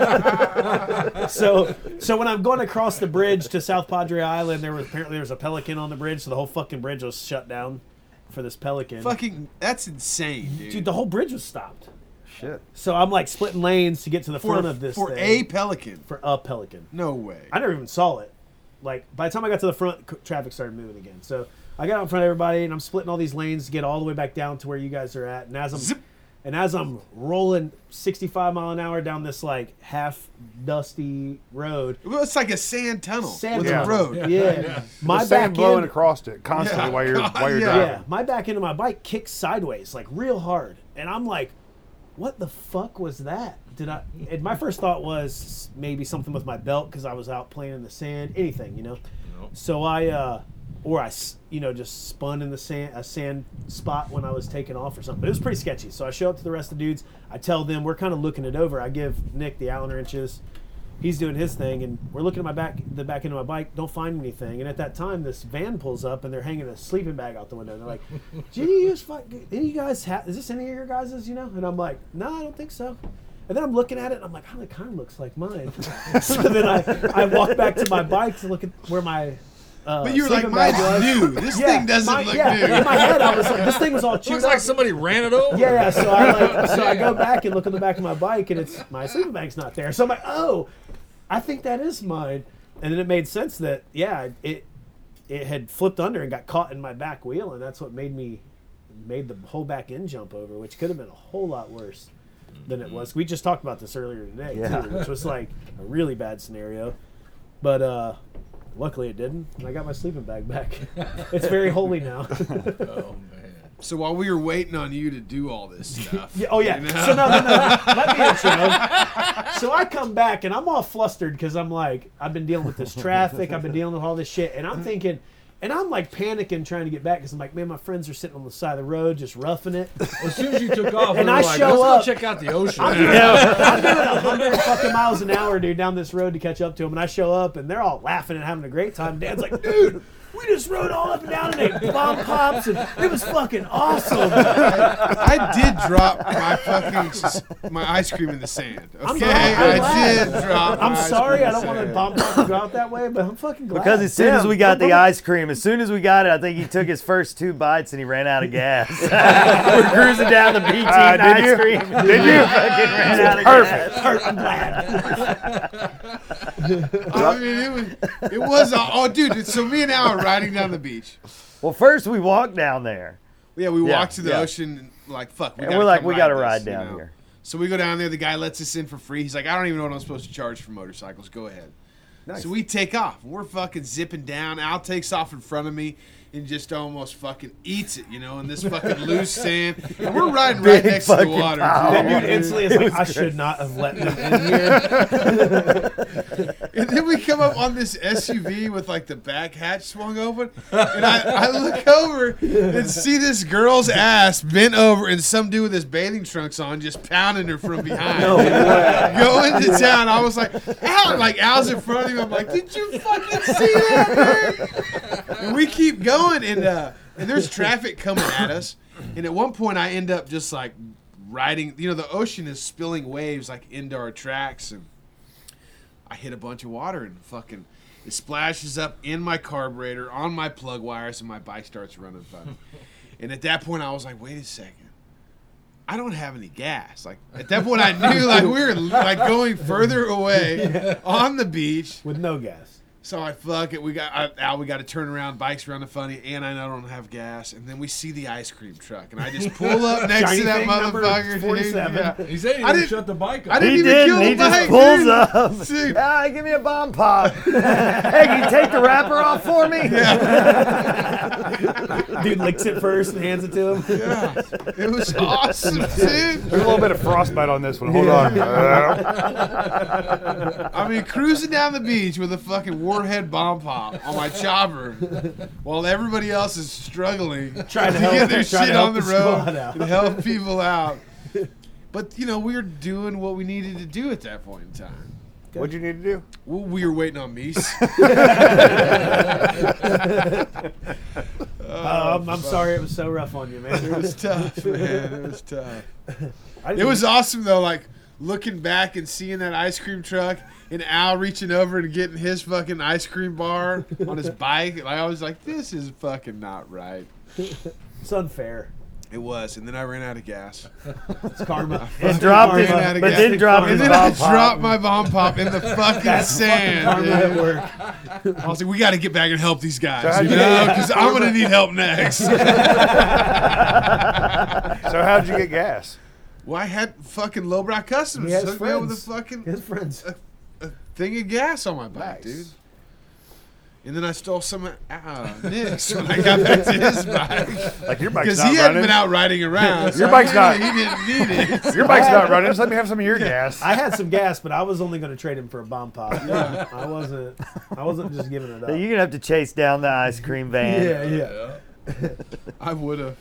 a thing. So, so when I'm going across the bridge to South Padre Island, there was apparently there was a pelican on the bridge, so the whole fucking bridge was shut down for this pelican. Fucking, that's insane, dude. Dude, the whole bridge was stopped. Shit. So I'm like splitting lanes to get to the for front of this for thing. a pelican. for a pelican. No way. I never even saw it. Like by the time I got to the front, c- traffic started moving again. So I got out in front of everybody, and I'm splitting all these lanes to get all the way back down to where you guys are at. And as I'm Zip. and as I'm rolling sixty-five mile an hour down this like half dusty road, Well, it's like a sand tunnel sand with Yeah. a road. yeah, my The sand back blowing end, across it constantly Yeah. while you're while you're Yeah. driving. yeah, my back end of my bike kicks sideways like real hard, and I'm like, what the fuck was that? Did I? And my first thought was maybe something with my belt because I was out playing in the sand, anything, you know. So I, uh, or I, s- you know, just spun in the sand, a sand spot when I was taking off or something. But it was pretty sketchy. So I show up to the rest of the dudes. I tell them we're kind of looking it over. I give Nick the Allen wrenches. He's doing his thing, and we're looking at my back, the back end of my bike. Don't find anything. And at that time, this van pulls up, and they're hanging a sleeping bag out the window. And they're like, "Did you use fuck? Any of you guys have? Is this any of your guys's? You know?" And I'm like, "No, I don't think so." And then I'm looking at it, and I'm like, oh, it kind of looks like mine. So then I, I walk back to my bike to look at where my uh, But you were like, sleeping bag mine's was. new. This Yeah, thing doesn't my- look yeah, new. In my head, I was like, this thing was all chewed Looks up. like somebody ran it over. Yeah, yeah. So I like, so I go back and look at the back of my bike, and it's my sleeping bag's not there. So I'm like, oh, I think that is mine. And then it made sense that yeah, it it had flipped under and got caught in my back wheel, and that's what made me made the whole back end jump over, which could have been a whole lot worse than it was. We just talked about this earlier today, Yeah. too, which was like a really bad scenario. But uh, luckily it didn't, and I got my sleeping bag back. It's very holy now. Oh man. So while we were waiting on you to do all this stuff. Yeah, oh yeah. you know? So no, no, no. Let me intro. So I come back and I'm all flustered because I'm like, I've been dealing with this traffic, I've been dealing with all this shit, and I'm thinking, and I'm like panicking trying to get back because I'm like, man, my friends are sitting on the side of the road just roughing it. As soon as you took off, And we were I like, show let's up- go check out the ocean. I'm doing, I'm doing a hundred fucking miles an hour, dude, down this road to catch up to them, and I show up and they're all laughing and having a great time. Dad's like, dude, we just rode all up and down and ate bomb pops, and it was fucking awesome. I did drop my fucking my ice cream in the sand. I'm Okay, glad- I'm I glad. did drop. I'm my ice sorry, cream I in don't the want to sand. bomb pop and go out that way, but I'm fucking glad. Because as soon as Tim, we got the don't- ice cream, as soon as we got it, I think he took his first two bites and he ran out of gas. We're cruising down the beach eating Uh, did ice you? cream. Did you? Fucking ran out of Perfect. gas. I'm glad. I mean, it was, it was, uh, oh, dude. So me and Al are riding down the beach. Well, first we walked down there. Yeah, we Yeah, walked to the yeah. ocean, and like, fuck. We And gotta we're like, come we got to this, ride you down know? here. So we go down there. The guy lets us in for free. He's like, I don't even know what I'm supposed to charge for motorcycles. Go ahead. Nice. So we take off. We're fucking zipping down. Al takes off in front of me and just almost fucking eats it, you know, in this fucking loose sand. And we're riding right Big next to the fucking water. power. That dude. dude instantly is like, I should not have let them in here. And then we come up on this S U V with like the back hatch swung open, and I, I look over and see this girl's ass bent over, and some dude with his bathing trunks on just pounding her from behind. Going to town. I was like, Al, like Al's in front of me. I'm like, did you fucking see that, man? And we keep going, and uh, and there's traffic coming at us, and at one point I end up just like riding. You know, the ocean is spilling waves like into our tracks, and I hit a bunch of water and fucking it splashes up in my carburetor on my plug wires and my bike starts running fun. And at that point I was like, wait a second. I don't have any gas. Like at that point I knew like we were like going further away on the beach. With no gas. So I fuck it. We got I, Al. We got to turn around. Bike's running funny, and I don't have gas. And then we see the ice cream truck, and I just pull up next Shiny to that thing number motherfucker. dude. forty-seven. Yeah. He said he I didn't didn't- shut the bike up. I didn't He even did. kill He the just bike, pulls dude. up. Dude. Ah, give me a bomb pop. Hey, can you take the wrapper off for me? Dude licks it first and hands it to him. Yeah, it was awesome, dude. There's a little bit of frostbite on this one. Hold on. I mean, cruising down the beach with a fucking warhead bomb pop on my chopper, while everybody else is struggling Trying to to help- get their trying to shit help on the the road squad out. and help people out. But you know, we were doing what we needed to do at that point in time. What'd you need to do? Well, we were waiting on Mies. Uh, I'm, I'm sorry it was so rough on you, It man. was tough, man. It was tough. I It didn't- was awesome though, like looking back and seeing that ice cream truck and Al reaching over and getting his fucking ice cream bar on his bike. And I was like, this is fucking not right. It's unfair. It was, and then I ran out of gas. It's karma. And dropped Ran his, out of but gas. then dropped And his then I bomb pop. dropped my bomb pop in the fucking sand. Karma dude. at work. I was like, we got to get back and help these So guys, how'd you you- know, because I'm gonna need help next. So how'd you get gas? Well, I had fucking lowbrow customs He has hook me up with a friends. fucking His friends. a thing of gas on my bike, Nice. dude. And then I stole some of uh, Nick's when I got back to his bike. Like your bike's Because not he hadn't running. been out riding around. so Your bike's I not- figured He didn't need it. Your bike's not running. Just let me have some of your gas. I had some gas, but I was only going to trade him for a bomb pop. Yeah. I wasn't. I wasn't just giving it up. So you're gonna have to chase down the ice cream van. yeah, yeah. I would have.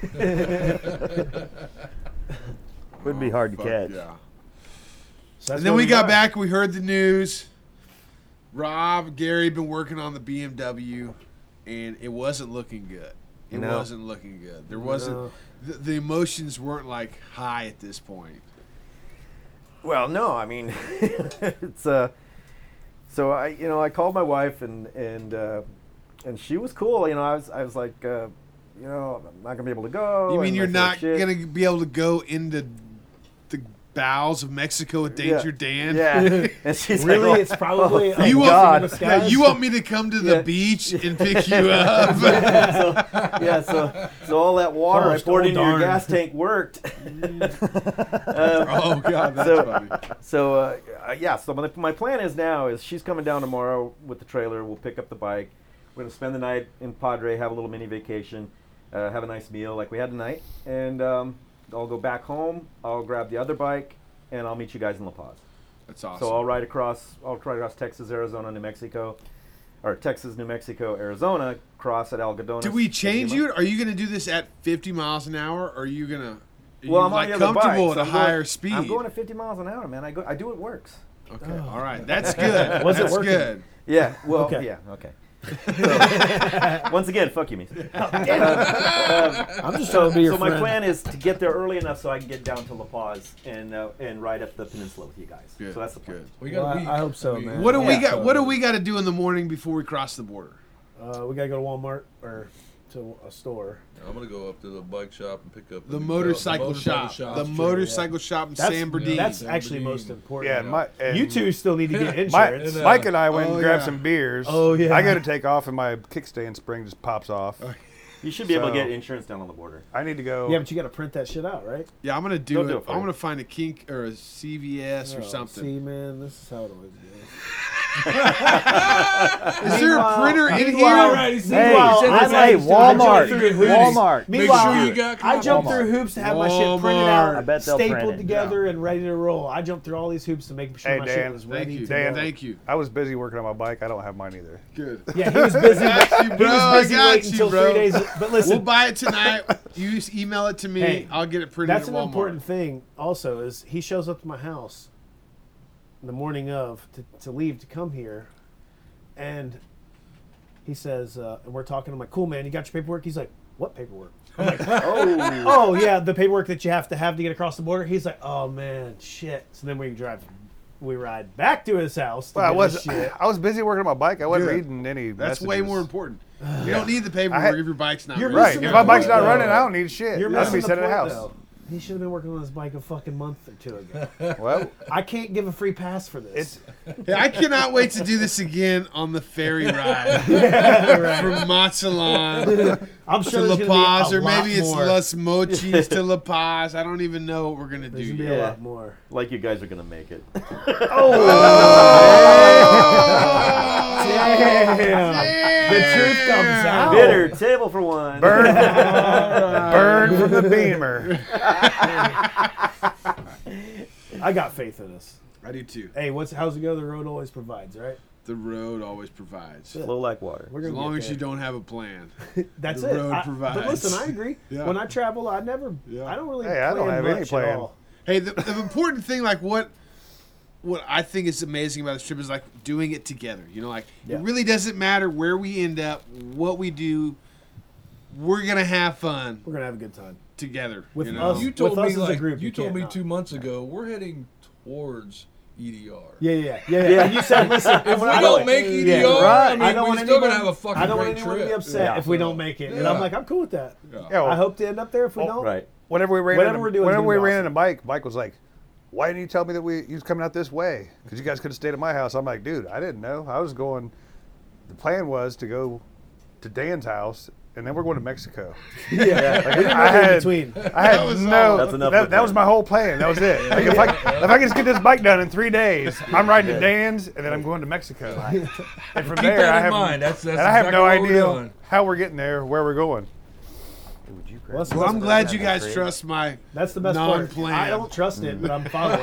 Would be hard to catch. Yeah. So that's And then where we got are. back. We heard the news. Rob, Gary been working on the B M W, and it wasn't looking good. It No. wasn't looking good. There wasn't. No. The, the emotions weren't like high at this point. Well, no, I mean, it's uh, so I, you know, I called my wife and and uh, and she was cool. You know, I was I was like, uh, you know, I'm not gonna be able to go. You mean and you're I said, not "Shit." gonna be able to go into the bowels of Mexico with Danger Dan? Yeah. And she's Really, like, it's probably oh, a You blessing want, in yeah, disguise. you want me to come to the Yeah. beach and pick you up? so, yeah, so so all that water I Almost poured all into your darn. gas tank worked. um, Oh God, that's so, funny. So uh, uh, yeah, so my, my plan is now is she's coming down tomorrow with the trailer. We'll pick up the bike. We're gonna spend the night in Padre, have a little mini vacation, uh, have a nice meal like we had tonight, and um, I'll go back home. I'll grab the other bike, and I'll meet you guys in La Paz. That's awesome. So I'll ride across. I'll ride across Texas, Arizona, New Mexico, or Texas, New Mexico, Arizona. Cross at Algodones. Do we change Lima. you? Are you going to do this at fifty miles an hour? Or are you going to? Are Well, you I'm like on the other bike, comfortable so at a I'm going- higher speed? I'm going at fifty miles an hour, man. I go. I do what works. Okay, all right, that's good. Was it that's working? good. Yeah. Well. Okay. Yeah. Okay. So, once again, fuck you, me. I'm just trying to be your so my friend. plan is to get there early enough so I can get down to La Paz and uh, and ride up the peninsula with you guys. Good. So that's the plan. Good. We Well, got I- a week. I hope so, I mean, man. What do we Yeah. got? What do we got to do in the morning before we cross the border? Uh, we gotta go to Walmart or to a store. I'm gonna go up to the bike shop and pick up The new motorcycle belt. shop. shop. The motorcycle shop in That's, San Bernardino. that's San actually Bernardino. most important. Yeah, and my, and You two still need to get My, insurance. uh, Mike and I went Oh, and grabbed yeah. some beers. Oh, yeah. I go to take off and my kickstand spring just pops off. You should be able to So- get insurance down on the border. I need to go. yeah, but you gotta print that shit out, right? Yeah, I'm gonna do They'll it. do it for I'm you. gonna find a kink or a C V S or Oh, something. See, man, this is how it always goes. Is there a Meanwhile- printer in meanwhile- here? Right, he's- Hey, Meanwhile, said I this hey, out. Walmart. He's trying to get Walmart. Make Meanwhile, sure you got I jumped Walmart. through hoops to have my shit printed Walmart. out, I bet they'll print stapled it. together, and ready to roll. I jumped through all these hoops to make sure Hey, my Dan. shit was Thank ready you, to Dan. go. Thank you. I was busy working on my bike. I don't have mine either. Good. Yeah, he was busy. got you, he bro. was busy I got waiting you, until bro. three days. But listen, We'll buy it tonight. You just email it to me. Hey, I'll get it printed. that's at an Walmart. important thing. Also, is he shows up to my house the morning of to, to leave to come here, and he says, uh, and we're talking. I'm like, "Cool, man. You got your paperwork?" He's like, "What paperwork?" I'm like, Oh. "Oh yeah, the paperwork that you have to have to get across the border." He's like, "Oh man, shit." So then we drive, we ride back to his house. To Well, I get was his shit. I was busy working on my bike. I wasn't Good. reading any. That's way messages. more important. You don't need the paperwork I had- if your bike's not You're ready. Right. missing If the my bike's point, not running, though. I don't need shit. You're I should missing be the sitting at point, the house. though. He should have been working on his bike a fucking month or two ago. Well, I can't give a free pass for this. it's Hey, I cannot wait to do this again on the ferry ride from Matzalan I'm to sure La there's gonna Paz, be a or maybe lot it's more. Los Mochis to La Paz. I don't even know what we're gonna do There's gonna be yet. a Yeah. lot more. Like you guys are gonna make it. Damn. The truth comes out. Bitter table for one. burn, burn from the beamer. I got faith in us. I do too. Hey, what's how's it go? The road always provides, right? The road always provides. Yeah. Flow like water. We're As gonna long get as you there. don't have a plan. That's the it. road I- provides. But listen, I agree. Yeah. When I travel, I never. Yeah. I don't really. Hey, I don't plan have any much plan. At all. Hey, the, the important thing, like what, what I think is amazing about this trip is like doing it together. You know, like Yeah. it really doesn't matter where we end up, what we do. We're gonna have fun We're gonna have a good time. together. With you know? us- You told With us me as a like group, you you told can't me not. two months ago we're heading towards E D R. Yeah, yeah, yeah, yeah. yeah. And you said, listen, If we I don't make E D R, Yeah, I right. mean, I don't we're want still anyone, gonna have a fucking I don't want great anyone trip. to be upset Yeah. if we don't make it. And Yeah. I'm like, I'm cool with that. Yeah, well, I hope to end up there. If we don't, Right. Whenever we ran, Whatever in, we're doing is whenever gonna we be ran awesome. in a bike, Mike was like, "Why didn't you tell me that we you was coming out this way? Because you guys could have stayed at my house." I'm like, "Dude, I didn't know. I was going. The plan was to go to Dan's house, and then we're going to Mexico. yeah, Like, we didn't I know in had, between. I had was no. all- That's enough that, of that was that. my whole plan. That was it. Like, if I if I can just get this bike done in three days, I'm riding to Dan's, and then I'm going to Mexico. And from Keep there, that I in have mind. That's that's and I have exactly no what we're idea doing. how we're getting there, where we're going. Well, that's, Well, I'm that's- glad you guys trust my. That's the best part. non-plan. I don't trust it, but I'm following.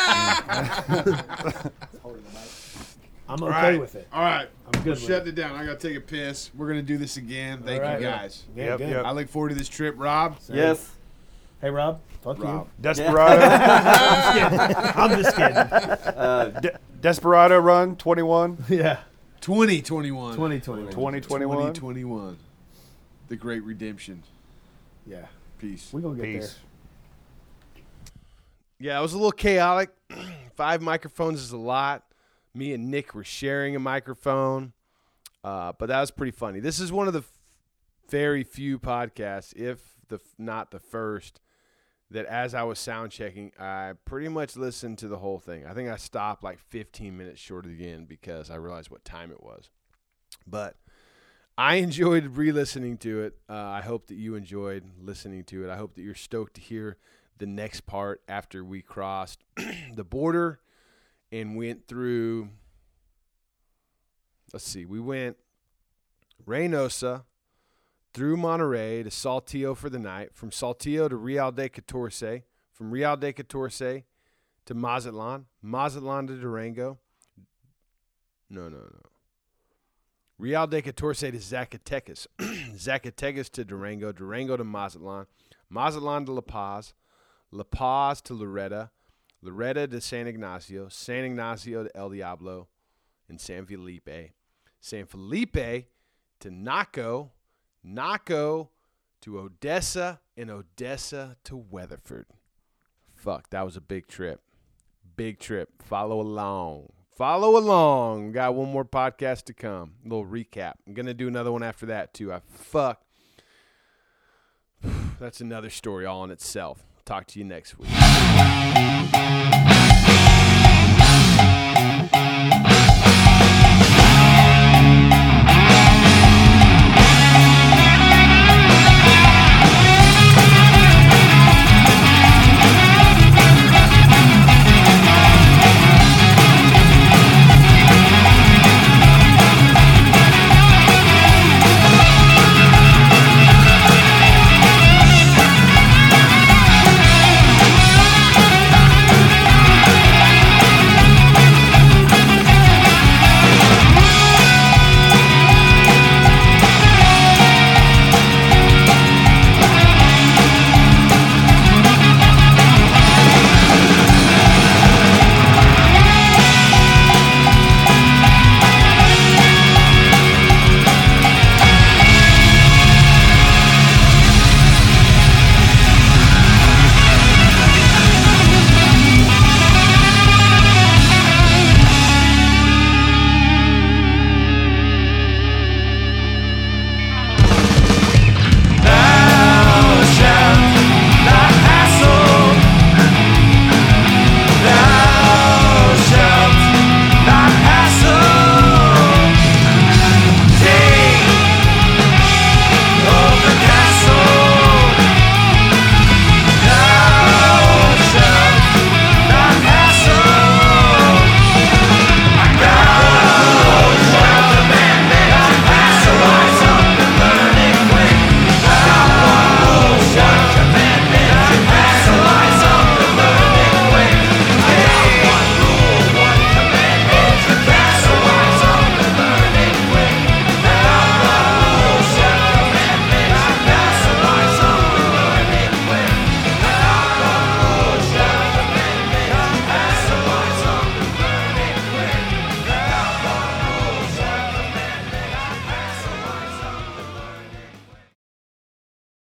I'm okay All right. with it. All right. I'm good We're with shutting it. it down. I gotta take a piss. We're gonna do this again. Thank All right. you guys. Yeah, Yep, good. yep. I look forward to this trip, Rob. Yes. Hey, Rob. Fuck Rob. Desperado, you. I'm just kidding. Uh, De- Desperado run twenty-one. Yeah. twenty twenty-one. twenty twenty-one. twenty twenty-one. twenty twenty-one. The Great Redemption. Yeah. Peace. We're going to get Peace. there. Yeah, it was a little chaotic. Five microphones is a lot. Me and Nick were sharing a microphone, uh, but that was pretty funny. This is one of the f- very few podcasts, if the not the first, that as I was sound checking, I pretty much listened to the whole thing. I think I stopped like fifteen minutes short of the end because I realized what time it was. But I enjoyed re-listening to it. Uh, I hope that you enjoyed listening to it. I hope that you're stoked to hear the next part after we crossed the border and went through, let's see, we went Reynosa, through Monterrey to Saltillo for the night, from Saltillo to Real de Catorce, from Real de Catorce to Mazatlan, Mazatlan to Durango. No, no, no. Real de Catorce to Zacatecas, Zacatecas to Durango, Durango to Mazatlan, Mazatlan to La Paz, La Paz to Loretta, Loretta to San Ignacio, San Ignacio to El Diablo, and San Felipe. San Felipe to Naco, Naco to Odessa, and Odessa to Weatherford. Fuck, that was a big trip. Big trip. Follow along. Follow along. Got one more podcast to come. A little recap. I'm going to do another one after that, too. I fuck. That's another story all in itself. Talk to you next week.